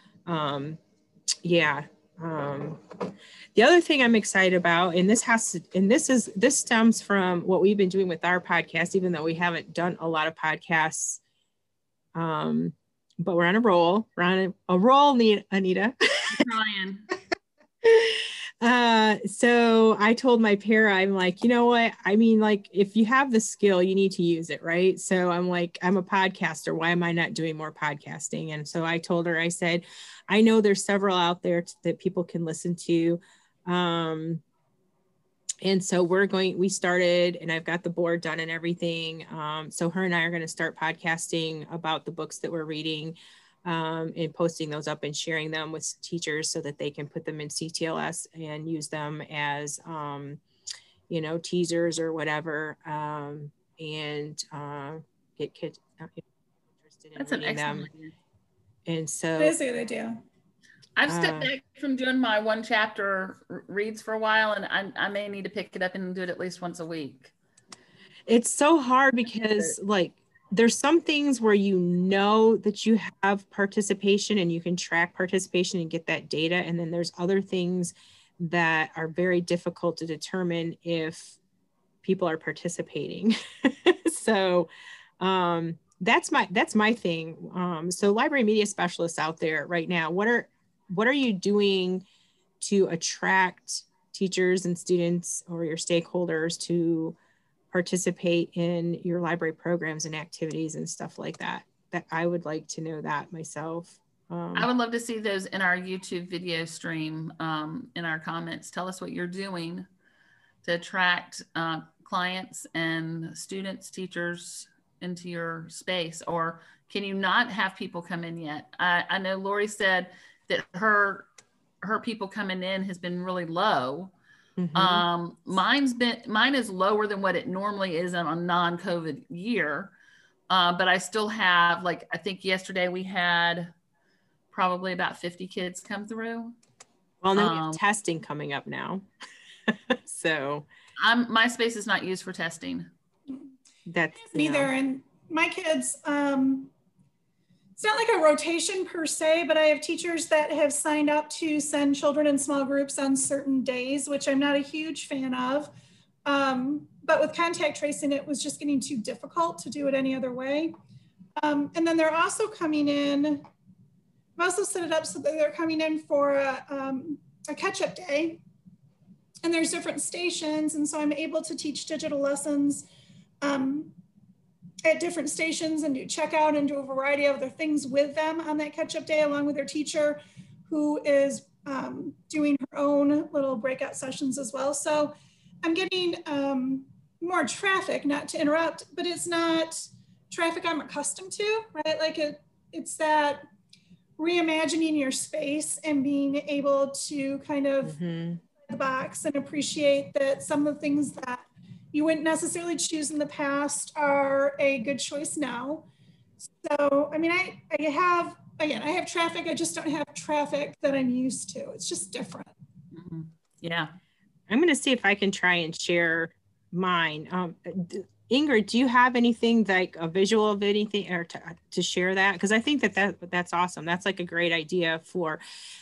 the other thing I'm excited about, and this stems from what we've been doing with our podcast, even though we haven't done a lot of podcasts, but we're on a roll. We're on a roll, Anita. Trying. So I told my para, I'm like, you know what? I mean, like, if you have the skill, you need to use it, right? So I'm like, I'm a podcaster. Why am I not doing more podcasting? And so I told her, I said, I know there's several out there that people can listen to. And so we started, and I've got the board done and everything. So her and I are going to start podcasting about the books that we're reading. And posting those up and sharing them with teachers so that they can put them in CTLS and use them as, teasers or whatever, and get kids interested in reading them. And so that's a good idea. I've stepped back from doing my one chapter reads for a while, and I may need to pick it up and do it at least once a week. It's so hard because, like, there's some things where you know that you have participation and you can track participation and get that data. And then there's other things that are very difficult to determine if people are participating. So that's my thing. So library media specialists out there right now, what are you doing to attract teachers and students or your stakeholders to participate in your library programs and activities and stuff like that? That I would like to know that myself. I would love to see those in our YouTube video stream, in our comments. Tell us what you're doing to attract clients and students, teachers into your space, or can you not have people come in yet? I know Lori said that her people coming in has been really low. Mine is lower than what it normally is on a non-COVID year. But I still have, like, I think yesterday we had probably about 50 kids come through. Well, then we have testing coming up now. So my space is not used for testing. That's neither. And my kids, it's not like a rotation per se, but I have teachers that have signed up to send children in small groups on certain days, which I'm not a huge fan of. But with contact tracing, it was just getting too difficult to do it any other way. And then they're also coming in, I've also set it up so that they're coming in for a catch-up day. And there's different stations. And so I'm able to teach digital lessons at different stations and do checkout and do a variety of other things with them on that catch-up day, along with their teacher who is doing her own little breakout sessions as well. So I'm getting more traffic, not to interrupt, but it's not traffic I'm accustomed to, right? Like it's that reimagining your space and being able to kind of the box and appreciate that some of the things that you wouldn't necessarily choose in the past are a good choice now. So, I mean, I have traffic, I just don't have traffic that I'm used to. It's just different. Yeah. I'm going to see if I can try and share mine. Ingrid, do you have anything like a visual of anything or to share that? Because I think that's awesome. That's like a great idea for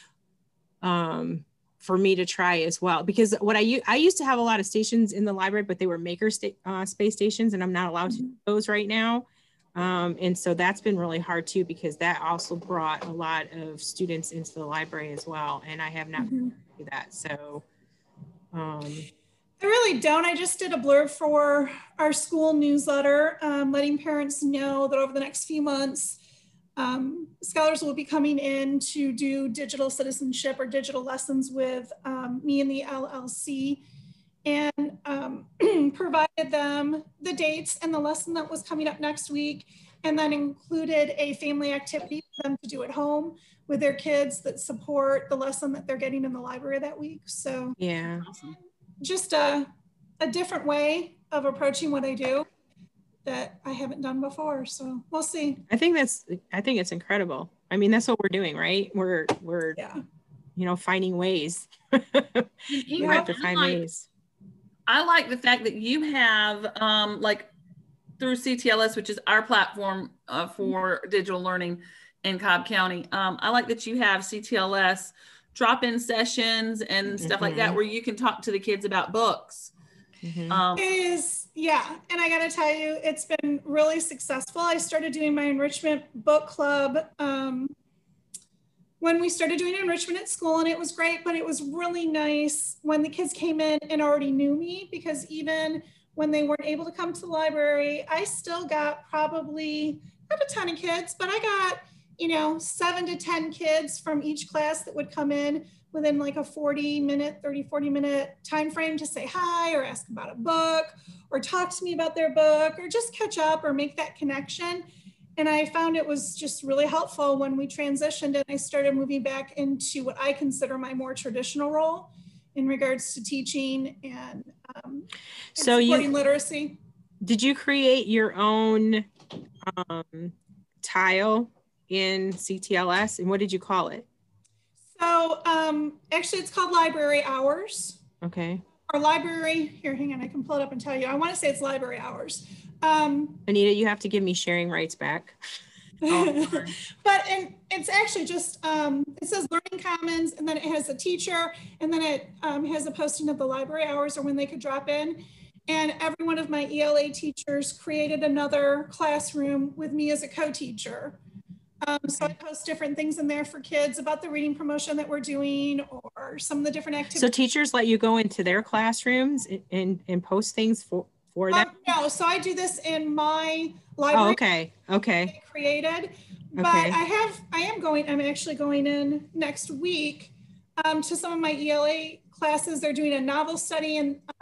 me to try as well. Because what I used to have a lot of stations in the library, but they were maker space stations, and I'm not allowed to do those right now. And so that's been really hard too, because that also brought a lot of students into the library as well. And I have not do that. So I really don't. I just did a blurb for our school newsletter, letting parents know that over the next few months, scholars will be coming in to do digital citizenship or digital lessons with me and the LLC, and provided them the dates and the lesson that was coming up next week, and then included a family activity for them to do at home with their kids that support the lesson that they're getting in the library that week. So yeah, just a different way of approaching what I do that I haven't done before. So we'll see. I think it's incredible. I mean, that's what we're doing, right? We're finding ways. You have to find ways. I like the fact that you have like through CTLS, which is our platform for digital learning in Cobb County. I like that you have CTLS drop-in sessions and stuff like that, where you can talk to the kids about books. And I gotta tell you, it's been really successful. I started doing my enrichment book club when we started doing enrichment at school, and it was great, but it was really nice when the kids came in and already knew me, because even when they weren't able to come to the library, I still got probably not a ton of kids, but I got 7 to 10 kids from each class that would come in within like a 40 minute time frame to say hi or ask about a book or talk to me about their book or just catch up or make that connection. And I found it was just really helpful when we transitioned and I started moving back into what I consider my more traditional role in regards to teaching and supporting literacy. Did you create your own tile in CTLS, and what did you call it? So actually it's called Library Hours. Okay. Our library, here, hang on, I can pull it up and tell you. I want to say it's Library Hours. Anita, you have to give me sharing rights back. But it's actually just, it says Learning Commons, and then it has a teacher, and then it has a posting of the library hours or when they could drop in. And every one of my ELA teachers created another classroom with me as a co-teacher. So I post different things in there for kids about the reading promotion that we're doing or some of the different activities. So teachers let you go into their classrooms and post things for them? No, so I do this in my library. Oh, okay. Created, But I'm actually going in next week to some of my ELA classes. They're doing a novel study,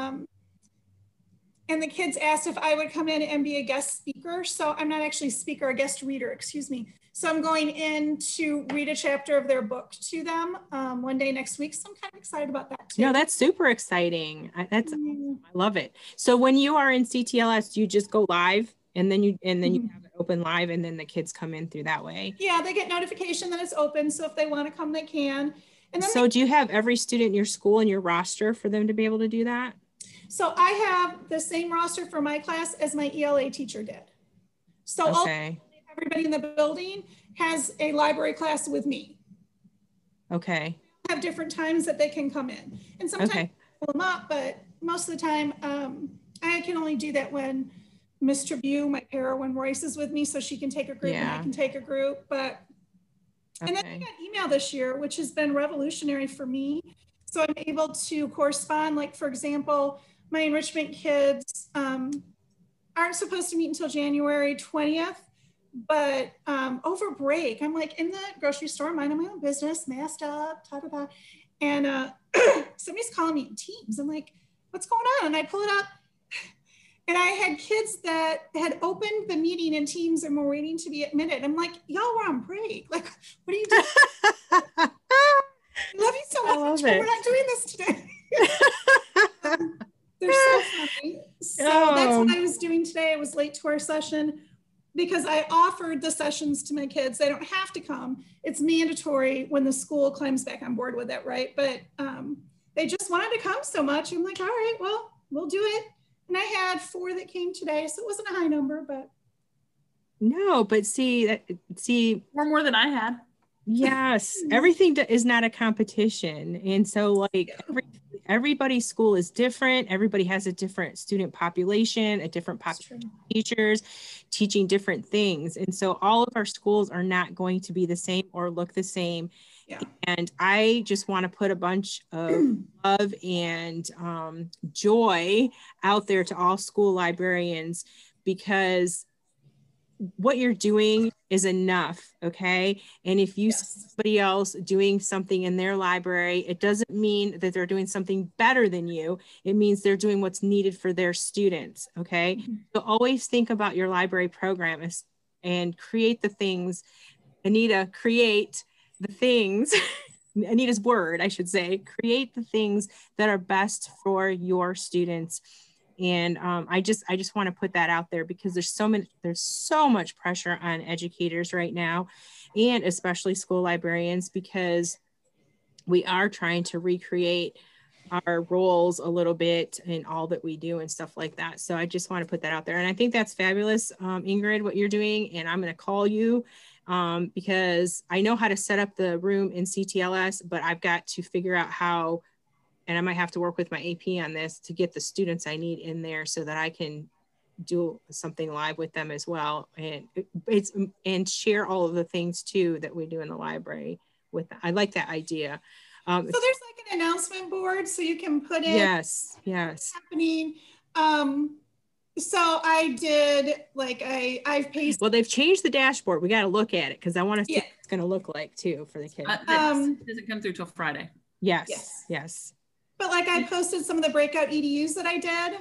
and the kids asked if I would come in and be a guest speaker. So I'm not actually a speaker, a guest reader, excuse me. So I'm going in to read a chapter of their book to them one day next week. So I'm kind of excited about that too. No, that's super exciting. I love it. So when you are in CTLS, do you just go live and then you have it open live and then the kids come in through that way? Yeah, they get notification that it's open. So if they want to come, they can. And then so do you have every student in your school in your roster for them to be able to do that? So I have the same roster for my class as my ELA teacher did. So everybody in the building has a library class with me. Okay. Have different times that they can come in. And sometimes I pull them up, but most of the time I can only do that when Miss Tribune, my para, when Royce is with me, so she can take a group and I can take a group. But and then I got email this year, which has been revolutionary for me. So I'm able to correspond, like for example, my enrichment kids aren't supposed to meet until January 20th, but over break, I'm like in the grocery store, minding my own business, masked up, ta-da-da. And somebody's calling me in Teams. I'm like, what's going on? And I pull it up. And I had kids that had opened the meeting in Teams and were waiting to be admitted. I'm like, y'all were on break. Like, what are you doing? I love you so much, but we're not doing this today. They're so funny. So that's what I was doing today. I was late to our session because I offered the sessions to my kids. They don't have to come. It's mandatory when the school climbs back on board with it, right? But they just wanted to come so much. I'm like, all right, well, we'll do it. And I had 4 that came today, so it wasn't a high number, but. No, but see, 4 more than I had. Yes, everything is not a competition. And so like everybody's school is different. Everybody has a different student population, a different population of teachers teaching different things. And so all of our schools are not going to be the same or look the same. Yeah. And I just want to put a bunch of love and joy out there to all school librarians, because what you're doing is enough. Okay. And if you see somebody else doing something in their library, it doesn't mean that they're doing something better than you. It means they're doing what's needed for their students. Okay. So always think about your library program and create the things. Anita, create the things, Anita's word, I should say, create the things that are best for your students. And I just want to put that out there because there's so much pressure on educators right now, and especially school librarians, because we are trying to recreate our roles a little bit in all that we do and stuff like that. So I just want to put that out there. And I think that's fabulous, Ingrid, what you're doing. And I'm going to call you because I know how to set up the room in CTLS, but I've got to figure out how, and I might have to work with my AP on this to get the students I need in there so that I can do something live with them as well. And share all of the things too that we do in the library with them. I like that idea. So there's like an announcement board so you can put in yes what's happening. So I did like I've pasted. Well, they've changed the dashboard. We got to look at it because I want to see what it's going to look like too for the kids. It doesn't come through till Friday. Yes. But like I posted some of the breakout EDUs that I did.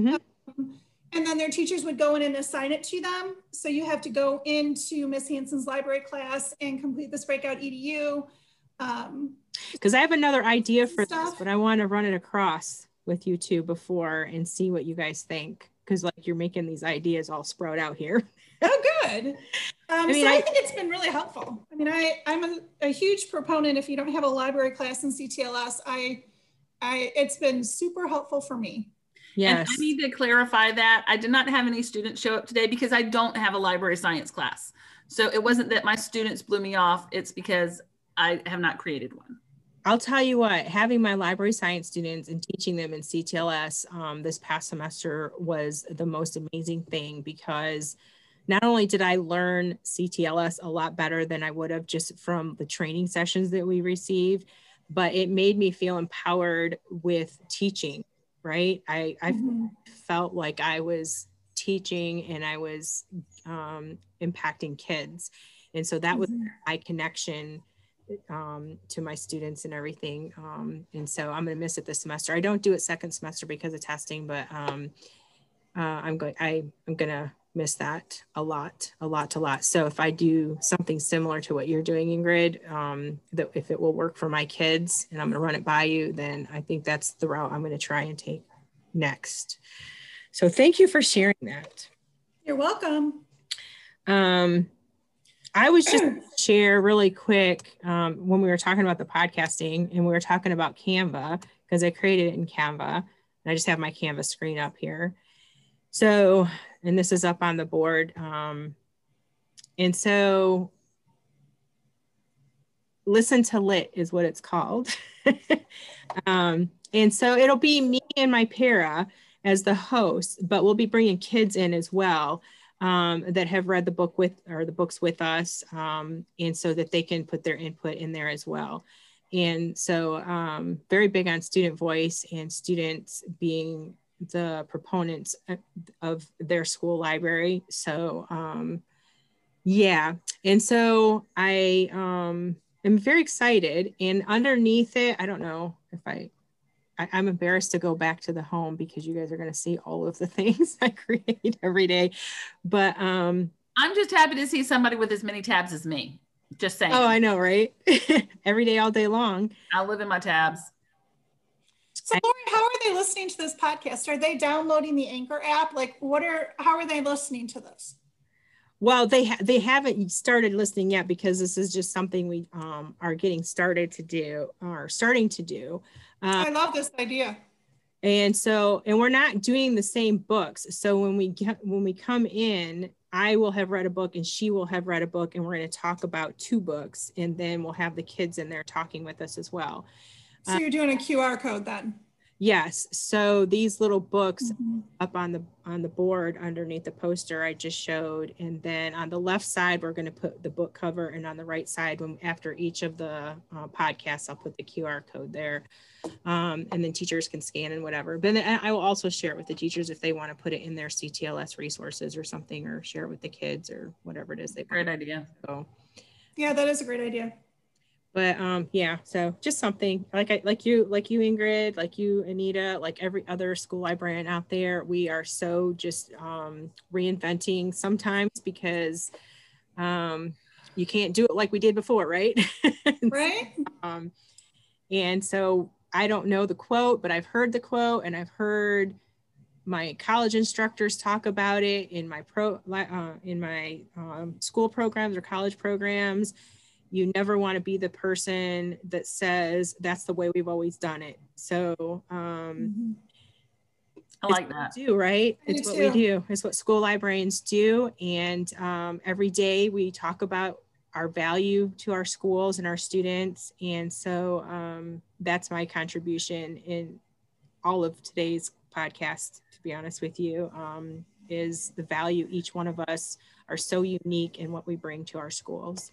And then their teachers would go in and assign it to them. So you have to go into Miss Hanson's library class and complete this breakout EDU. Because I have another idea for this, but I want to run it across with you two before and see what you guys think. Because like you're making these ideas all sprout out here. Oh, good. I think it's been really helpful. I mean, I'm a huge proponent. If you don't have a library class in CTLS, it's been super helpful for me. Yes. And I need to clarify that I did not have any students show up today because I don't have a library science class. So it wasn't that my students blew me off. It's because I have not created one. I'll tell you what, having my library science students and teaching them in CTLS this past semester was the most amazing thing, because not only did I learn CTLS a lot better than I would have just from the training sessions that we received, but it made me feel empowered with teaching, right? I felt like I was teaching and I was impacting kids. And so that was my connection to my students and everything. And so I'm going to miss it this semester. I don't do it second semester because of testing, but I'm going to miss that a lot. So if I do something similar to what you're doing, Ingrid, that if it will work for my kids and I'm going to run it by you, then I think that's the route I'm going to try and take next. So thank you for sharing that. You're welcome. I was just share really quick when we were talking about the podcasting and we were talking about Canva, because I created it in Canva and I just have my Canva screen up here. So, and this is up on the board. And so Listen to Lit is what it's called. And so it'll be me and my para as the host, but we'll be bringing kids in as well that have read the book the books with us. And so that they can put their input in there as well. And so very big on student voice and students being the proponents of their school library. So yeah, and so I am very excited, and underneath it, I don't know if I'm embarrassed to go back to the home because you guys are going to see all of the things I create every day, but I'm just happy to see somebody with as many tabs as me. Just saying. Oh, I know, right? Every day, all day long. I live in my tabs. So Lori, how are they listening to this podcast? Are they downloading the Anchor app? Like how are they listening to this? Well, they haven't started listening yet because this is just something we are getting started to do or starting to do. I love this idea. And we're not doing the same books. So when we come in, I will have read a book and she will have read a book, and we're going to talk about 2 books, and then we'll have the kids in there talking with us as well. So you're doing a QR code then? Yes. So these little books up on the board underneath the poster I just showed, and then on the left side we're going to put the book cover, and on the right side, after each of the podcasts, I'll put the QR code there, and then teachers can scan and whatever. But then I will also share it with the teachers if they want to put it in their CTLS resources or something, or share it with the kids or whatever it is they want. Great idea. So yeah, that is a great idea. But yeah, so just something like you Ingrid, like you Anita, like every other school librarian out there, we are so just reinventing sometimes because you can't do it like we did before, right? Right. And so I don't know the quote, but I've heard the quote, and I've heard my college instructors talk about it in my school programs or college programs. You never want to be the person that says that's the way we've always done it. So I like that. We do, right? It's what we do. It's what school librarians do. And every day we talk about our value to our schools and our students. And so that's my contribution in all of today's podcast, to be honest with you, is the value each one of us are so unique in what we bring to our schools.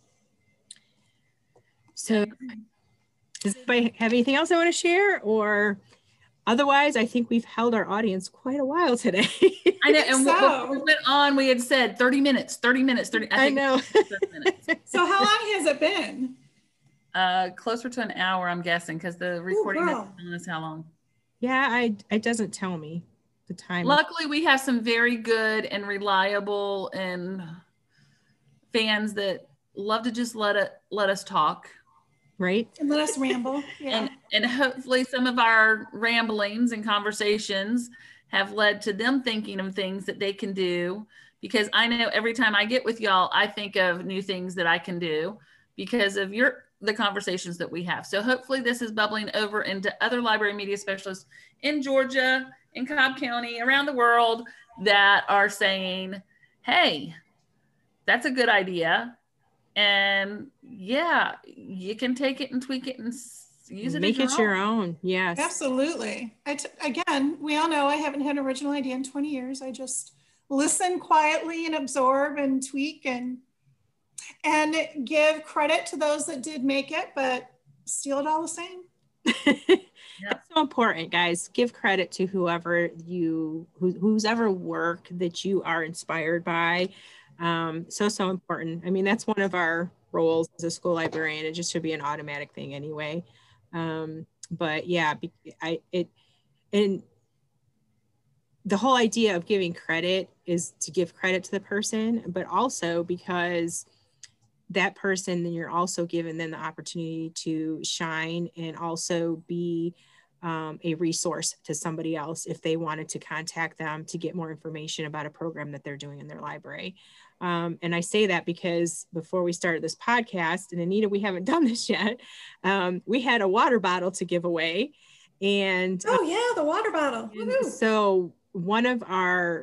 So does anybody have anything else I want to share? Or otherwise, I think we've held our audience quite a while today. I know. And before we went on, we had said 30 minutes. I know. 30 minutes. So how long has it been? Closer to an hour, I'm guessing, because the recording doesn't tell us how long. Yeah, it doesn't tell me the time. Luckily, we have some very good and reliable and fans that love to just let us talk. Right. And let us ramble. Yeah. And hopefully some of our ramblings and conversations have led to them thinking of things that they can do, because I know every time I get with y'all, I think of new things that I can do because of the conversations that we have. So hopefully this is bubbling over into other library media specialists in Georgia, in Cobb County, around the world that are saying, hey, that's a good idea. And yeah, you can take it and tweak it and use it. Make it your own. Yes, absolutely. Again, we all know I haven't had an original idea in 20 years. I just listen quietly and absorb and tweak and give credit to those that did make it, but steal it all the same. That's so important, guys. Give credit to whoever whose ever work that you are inspired by. So important. I mean, that's one of our roles as a school librarian. It just should be an automatic thing anyway. But yeah, and the whole idea of giving credit is to give credit to the person, but also because that person, then you're also giving them the opportunity to shine and also be a resource to somebody else if they wanted to contact them to get more information about a program that they're doing in their library. And I say that because before we started this podcast, and Anita, we haven't done this yet, we had a water bottle to give away. And oh yeah, the water bottle. So one of our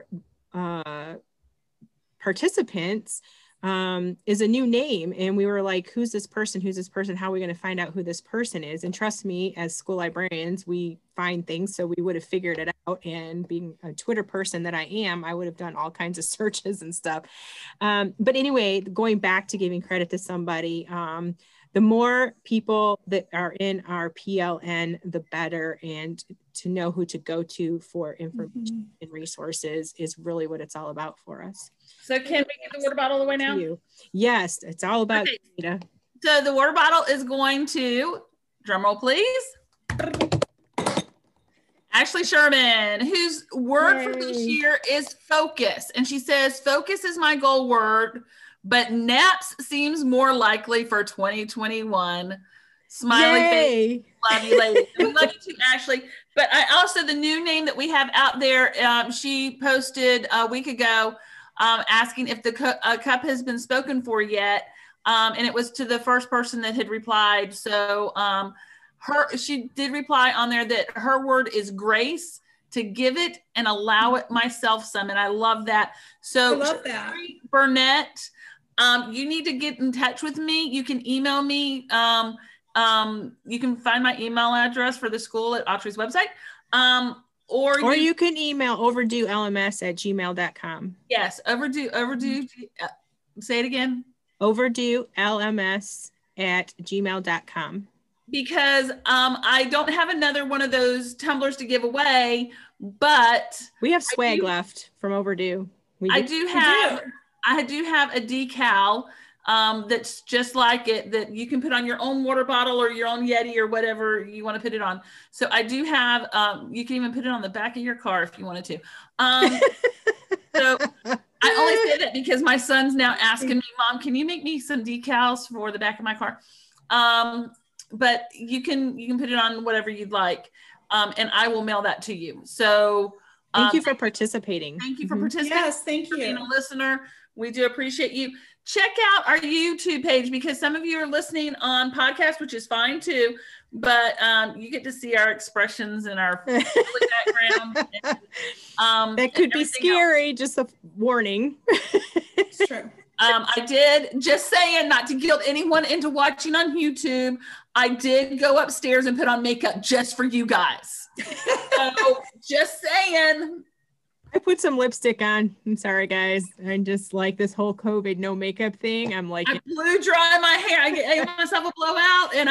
participants is a new name, and we were like, who's this person, how are we going to find out who this person is? And trust me, as school librarians, we find things, so we would have figured it out. And being a Twitter person that I am, I would have done all kinds of searches and stuff. But anyway, going back to giving credit to somebody, the more people that are in our PLN, the better. And to know who to go to for information and resources is really what it's all about for us. So can we get the water bottle away now? Yes, it's all about Anita. So the water bottle is going to, drum roll please, Ashley Sherman, whose word for this year is focus. And she says, focus is my goal word, but naps seems more likely for 2021. Smiley face. Love you, lady. We love you too, Ashley. But I also, the new name that we have out there, she posted a week ago asking if the cup has been spoken for yet. And it was to the first person that had replied. So she did reply on there that her word is grace, to give it and allow it myself some. And I love that. So I love that. Burnett, you need to get in touch with me. You can email me. You can find my email address for the school at Autry's website. Or you can email overduelms@gmail.com. Yes, overdue. Say it again. overduelms@gmail.com. Because I don't have another one of those tumblers to give away, but we have swag left from Overdue. I do have a decal that's just like it, that you can put on your own water bottle or your own Yeti or whatever you want to put it on. So I do have, you can even put it on the back of your car if you wanted to. So I only say that because my son's now asking me, Mom, can you make me some decals for the back of my car? But you can put it on whatever you'd like. And I will mail that to you. So thank you for participating. Thank you for participating. Yes, thank you. For being a listener. We do appreciate you. Check out our YouTube page, because some of you are listening on podcast, which is fine too, but you get to see our expressions and our background. And, that could be scary, just a warning. It's true. I did, just saying, not to guilt anyone into watching on YouTube, I did go upstairs and put on makeup just for you guys. So just saying. I put some lipstick on. I'm sorry, guys. I just like this whole COVID no makeup thing. I'm like, I blew dry my hair. I gave myself a blowout, and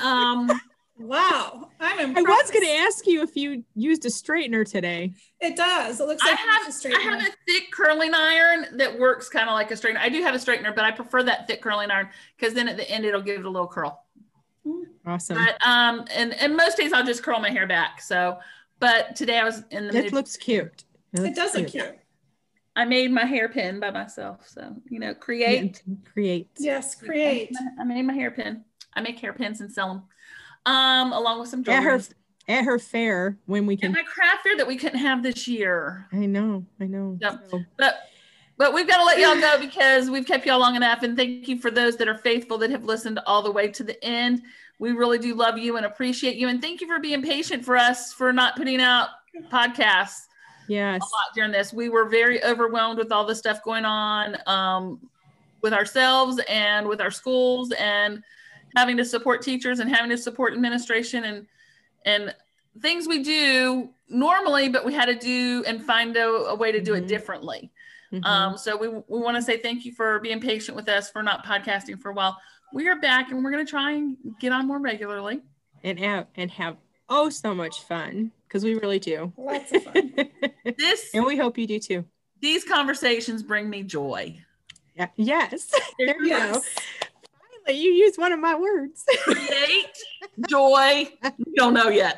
wow, I'm impressed. I was going to ask you if you used a straightener today. It does. It looks like I have a thick curling iron that works kind of like a straightener. I do have a straightener, but I prefer that thick curling iron because then at the end it'll give it a little curl. Awesome. But and most days I'll just curl my hair back. So, but today I was in the. It looks cute. It does look cute. I made my hairpin by myself. So, create. Yes, create. I made my hairpin. I make hairpins and sell them. Along with some jewelry. At her fair when we can. At my craft fair that we couldn't have this year. I know. Yep. So. But we've got to let y'all go because we've kept y'all long enough. And thank you for those that are faithful that have listened all the way to the end. We really do love you and appreciate you. And thank you for being patient for us for not putting out podcasts. Yes. A lot during this. We were very overwhelmed with all the stuff going on with ourselves and with our schools, and having to support teachers and having to support administration and things we do normally, but we had to do and find a way to do it differently. So we want to say thank you for being patient with us for not podcasting for a while. We are back and we're going to try and get on more regularly. And have so much fun, because we really do. Lots of fun. And we hope you do too. These conversations bring me joy. Yes. There you Yes. go. Finally, you used one of my words. Create joy. You don't know yet.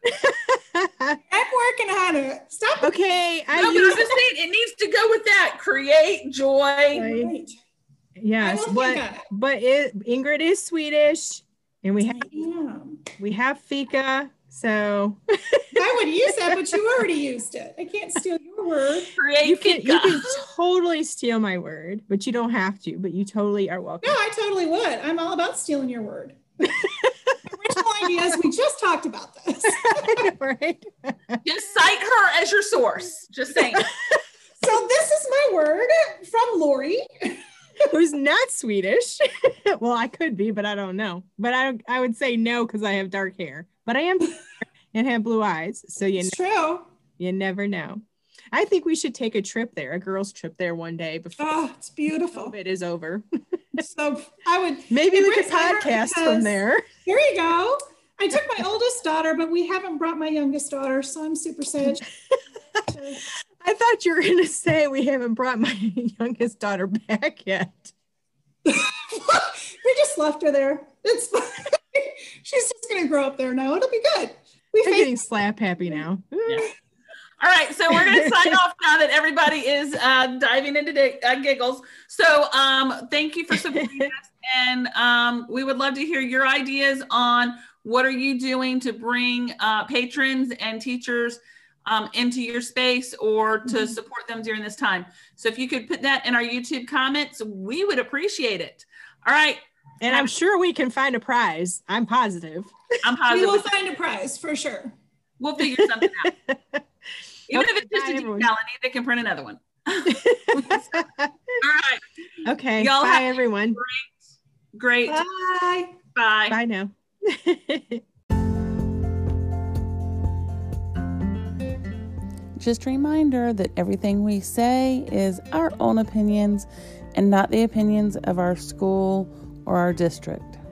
I'm working on it. Stop. Okay. No, but I'm just saying it needs to go with that. Create joy. Right. Yes. I will think on it. But Ingrid is Swedish, and we have fika. So I would use that, but you already used it. I can't steal your word. Create you fika. can totally steal my word, but you don't have to. But you totally are welcome. No, I totally would. I'm all about stealing your word. Original ideas. We just talked about this. Right? Just cite her as your source. Just saying. So this is my word from Lori, who's not Swedish. Well, I could be, but I don't know. But I would say no because I have dark hair. But I am and have blue eyes. So true. You never know. I think we should take a trip there, a girls' trip there one day before it's beautiful. COVID is over. So I would maybe we could podcast from there. Here you go. I took my oldest daughter, but we haven't brought my youngest daughter, so I'm super sad. I thought you were going to say we haven't brought my youngest daughter back yet. We just left her there. It's fine. She's just going to grow up there now. It'll be good. I'm getting slap happy now. Yeah. All right, so we're going to sign off now that everybody is diving into giggles. So thank you for supporting us, and we would love to hear your ideas on what are you doing to bring patrons and teachers into your space or to support them during this time. So if you could put that in our YouTube comments, we would appreciate it. All right. And I'm sure we can find a prize. I'm positive. We will find a prize for sure. We'll figure something out. Even if it's just a decal, they can print another one. All right. Okay. Y'all bye, everyone. Great. Bye. Bye. Bye now. Just a reminder that everything we say is our own opinions and not the opinions of our school or our district.